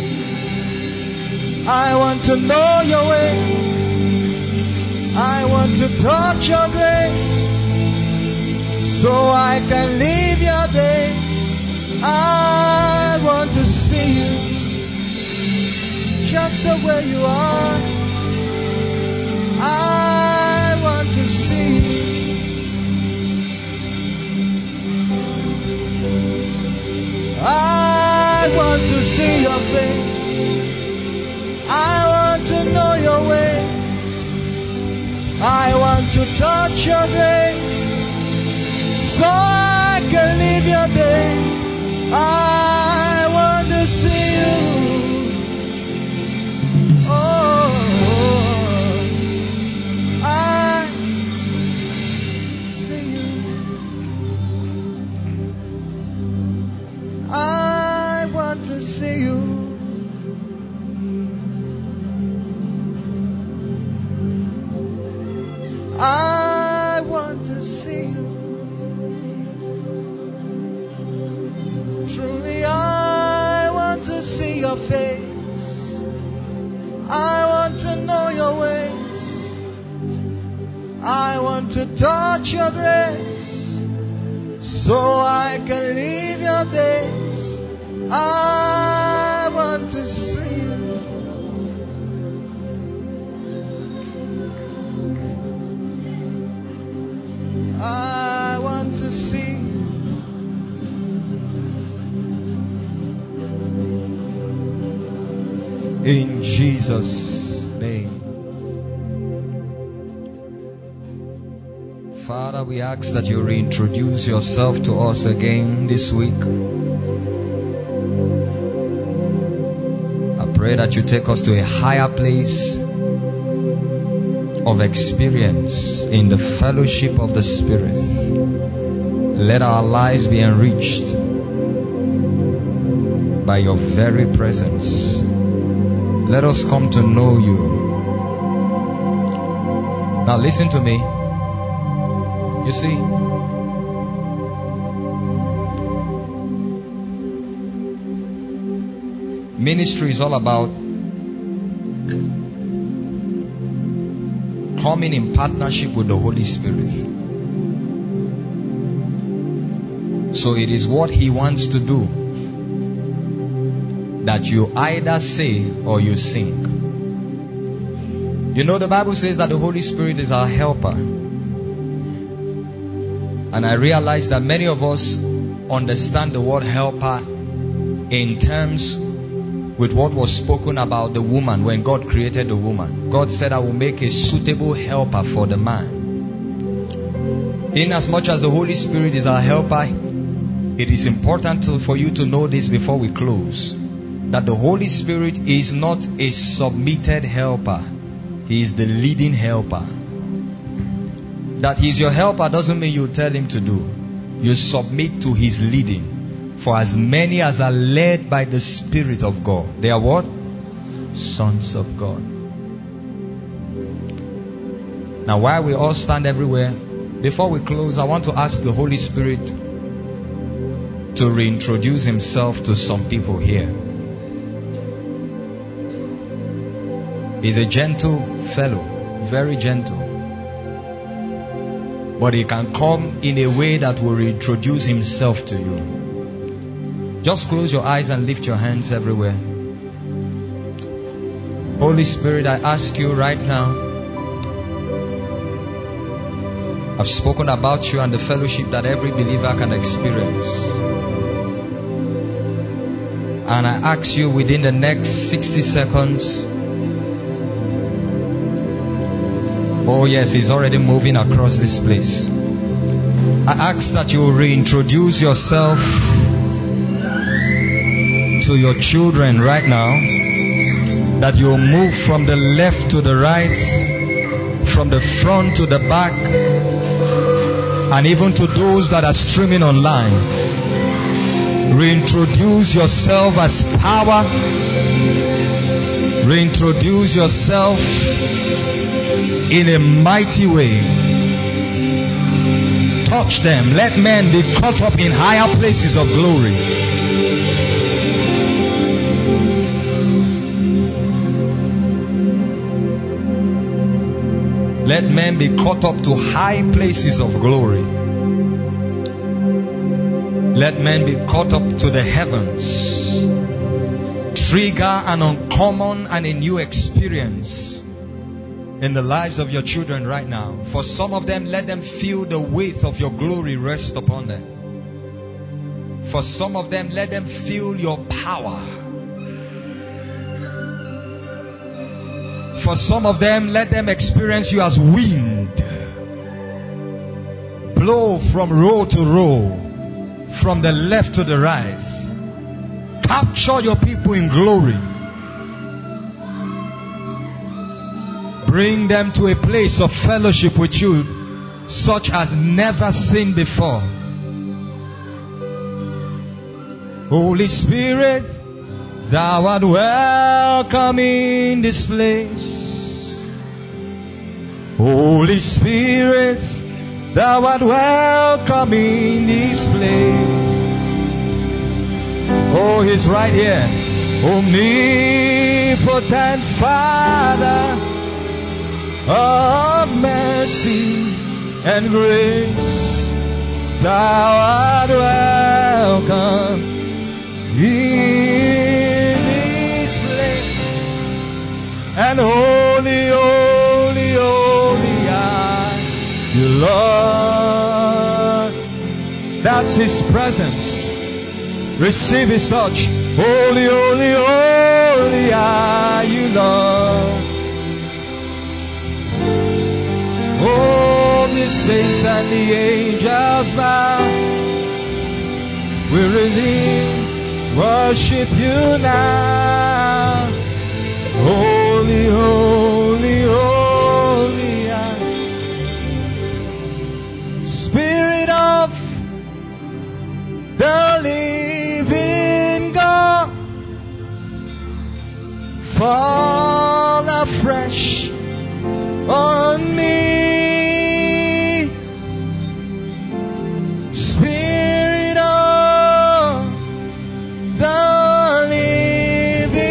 I want to know your way. I want to touch your grace, so I can live your day. I want to see you just the way you are. I want to see you. I want to see your face. I want to know your way. I want to touch your grace, so I can live your day. I want to see you. Oh, I see you. I want to see you. I want to see you. Truly, I want to see your face. I want to know your ways. I want to touch your grace, so I can live your days. I want to see you. I want to see. In Jesus' name. Father, we ask that you reintroduce yourself to us again this week. I pray that you take us to a higher place of experience in the fellowship of the Spirit. Let our lives be enriched by your very presence. Let us come to know you. Now listen to me. You see, Ministry is all about coming in partnership with the Holy Spirit. So it is what He wants to do that you either say or you sing. You know, the Bible says that the Holy Spirit is our helper. And I realize that many of us understand the word helper in terms with what was spoken about the woman when God created the woman. God said, I will make a suitable helper for the man. In as much as the Holy Spirit is our helper, it is important for you to know this before we close, that the Holy Spirit is not a submitted helper. He is the leading helper. That He is your helper doesn't mean you tell Him to do. You submit to His leading. For as many as are led by the Spirit of God, they are what? Sons of God. Now, while we all stand everywhere, before we close, I want to ask the Holy Spirit to reintroduce Himself to some people here. He's a gentle fellow, very gentle. But He can come in a way that will reintroduce Himself to you. Just close your eyes and lift your hands everywhere. Holy Spirit, I ask you right now. I've spoken about you and the fellowship that every believer can experience. And I ask you within the next 60 seconds. Oh yes, He's already moving across this place. I ask that you reintroduce yourself to your children right now. That you move from the left to the right, from the front to the back, and even to those that are streaming online. Reintroduce yourself as power. Reintroduce yourself in a mighty way. Touch them. Let men be caught up in higher places of glory. Let men be caught up to high places of glory. Let men be caught up to the heavens. Trigger an uncommon and a new experience in the lives of your children right now. For some of them, let them feel the weight of your glory rest upon them. For some of them, let them feel your power. For some of them, let them experience you as wind. Blow from row to row, from the left to the right. Capture your people in glory. Bring them to a place of fellowship with you, such as never seen before. Holy Spirit, Thou art welcome in this place. Holy Spirit, Thou art welcome in this place. Oh, He's right here. Omnipotent Father of mercy and grace, Thou art welcome in this place. And holy, holy, holy are you, Lord. That's His presence. Receive His touch. Holy, holy, holy are you, Lord. Oh, the saints and the angels bow. We really worship you now. Holy, holy, holy are Spirit of the living God, fall afresh on me. Spirit of the living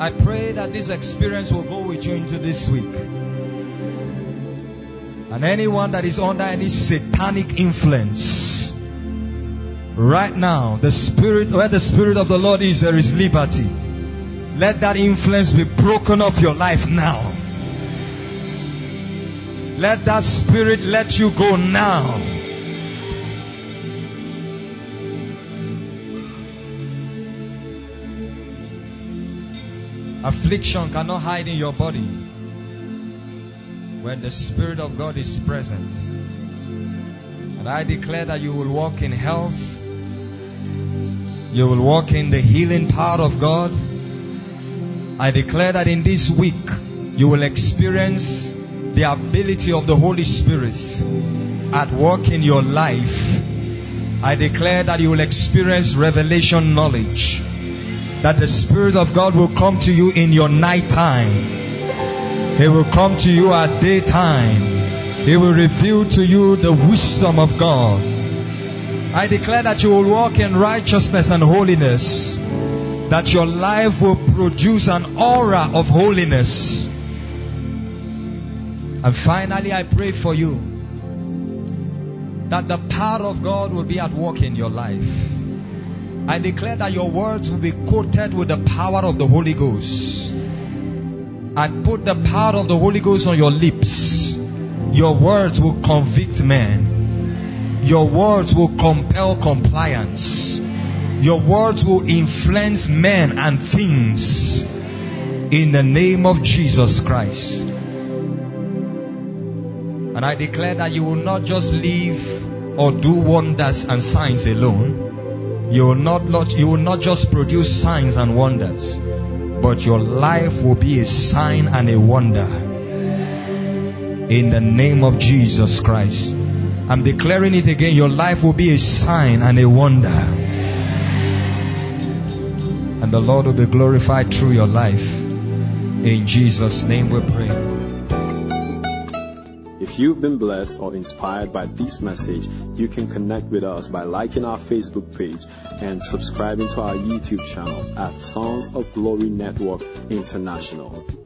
I pray that this experience will go with you into this week. And anyone that is under any satanic influence, right now, where the Spirit of the Lord is, there is liberty. Let that influence be broken off your life now. Let that spirit let you go now. Affliction cannot hide in your body when the Spirit of God is present. And I declare that you will walk in health. You will walk in the healing power of God. I declare that in this week you will experience the ability of the Holy Spirit at work in your life. I declare that you will experience revelation knowledge. That the Spirit of God will come to you in your night time. He will come to you at daytime. He will reveal to you the wisdom of God. I declare that you will walk in righteousness and holiness. That your life will produce an aura of holiness. And finally, I pray for you that the power of God will be at work in your life. I declare that your words will be coated with the power of the Holy Ghost. I put the power of the Holy Ghost on your lips. Your words will convict men. Your words will compel compliance. Your words will influence men and things. In the name of Jesus Christ. And I declare that you will not just live or do wonders and signs alone. You will not just produce signs and wonders, but your life will be a sign and a wonder. In the name of Jesus Christ. I'm declaring it again. Your life will be a sign and a wonder. And the Lord will be glorified through your life. In Jesus' name we pray. If you've been blessed or inspired by this message, you can connect with us by liking our Facebook page and subscribing to our YouTube channel at Sons of Glory Network International.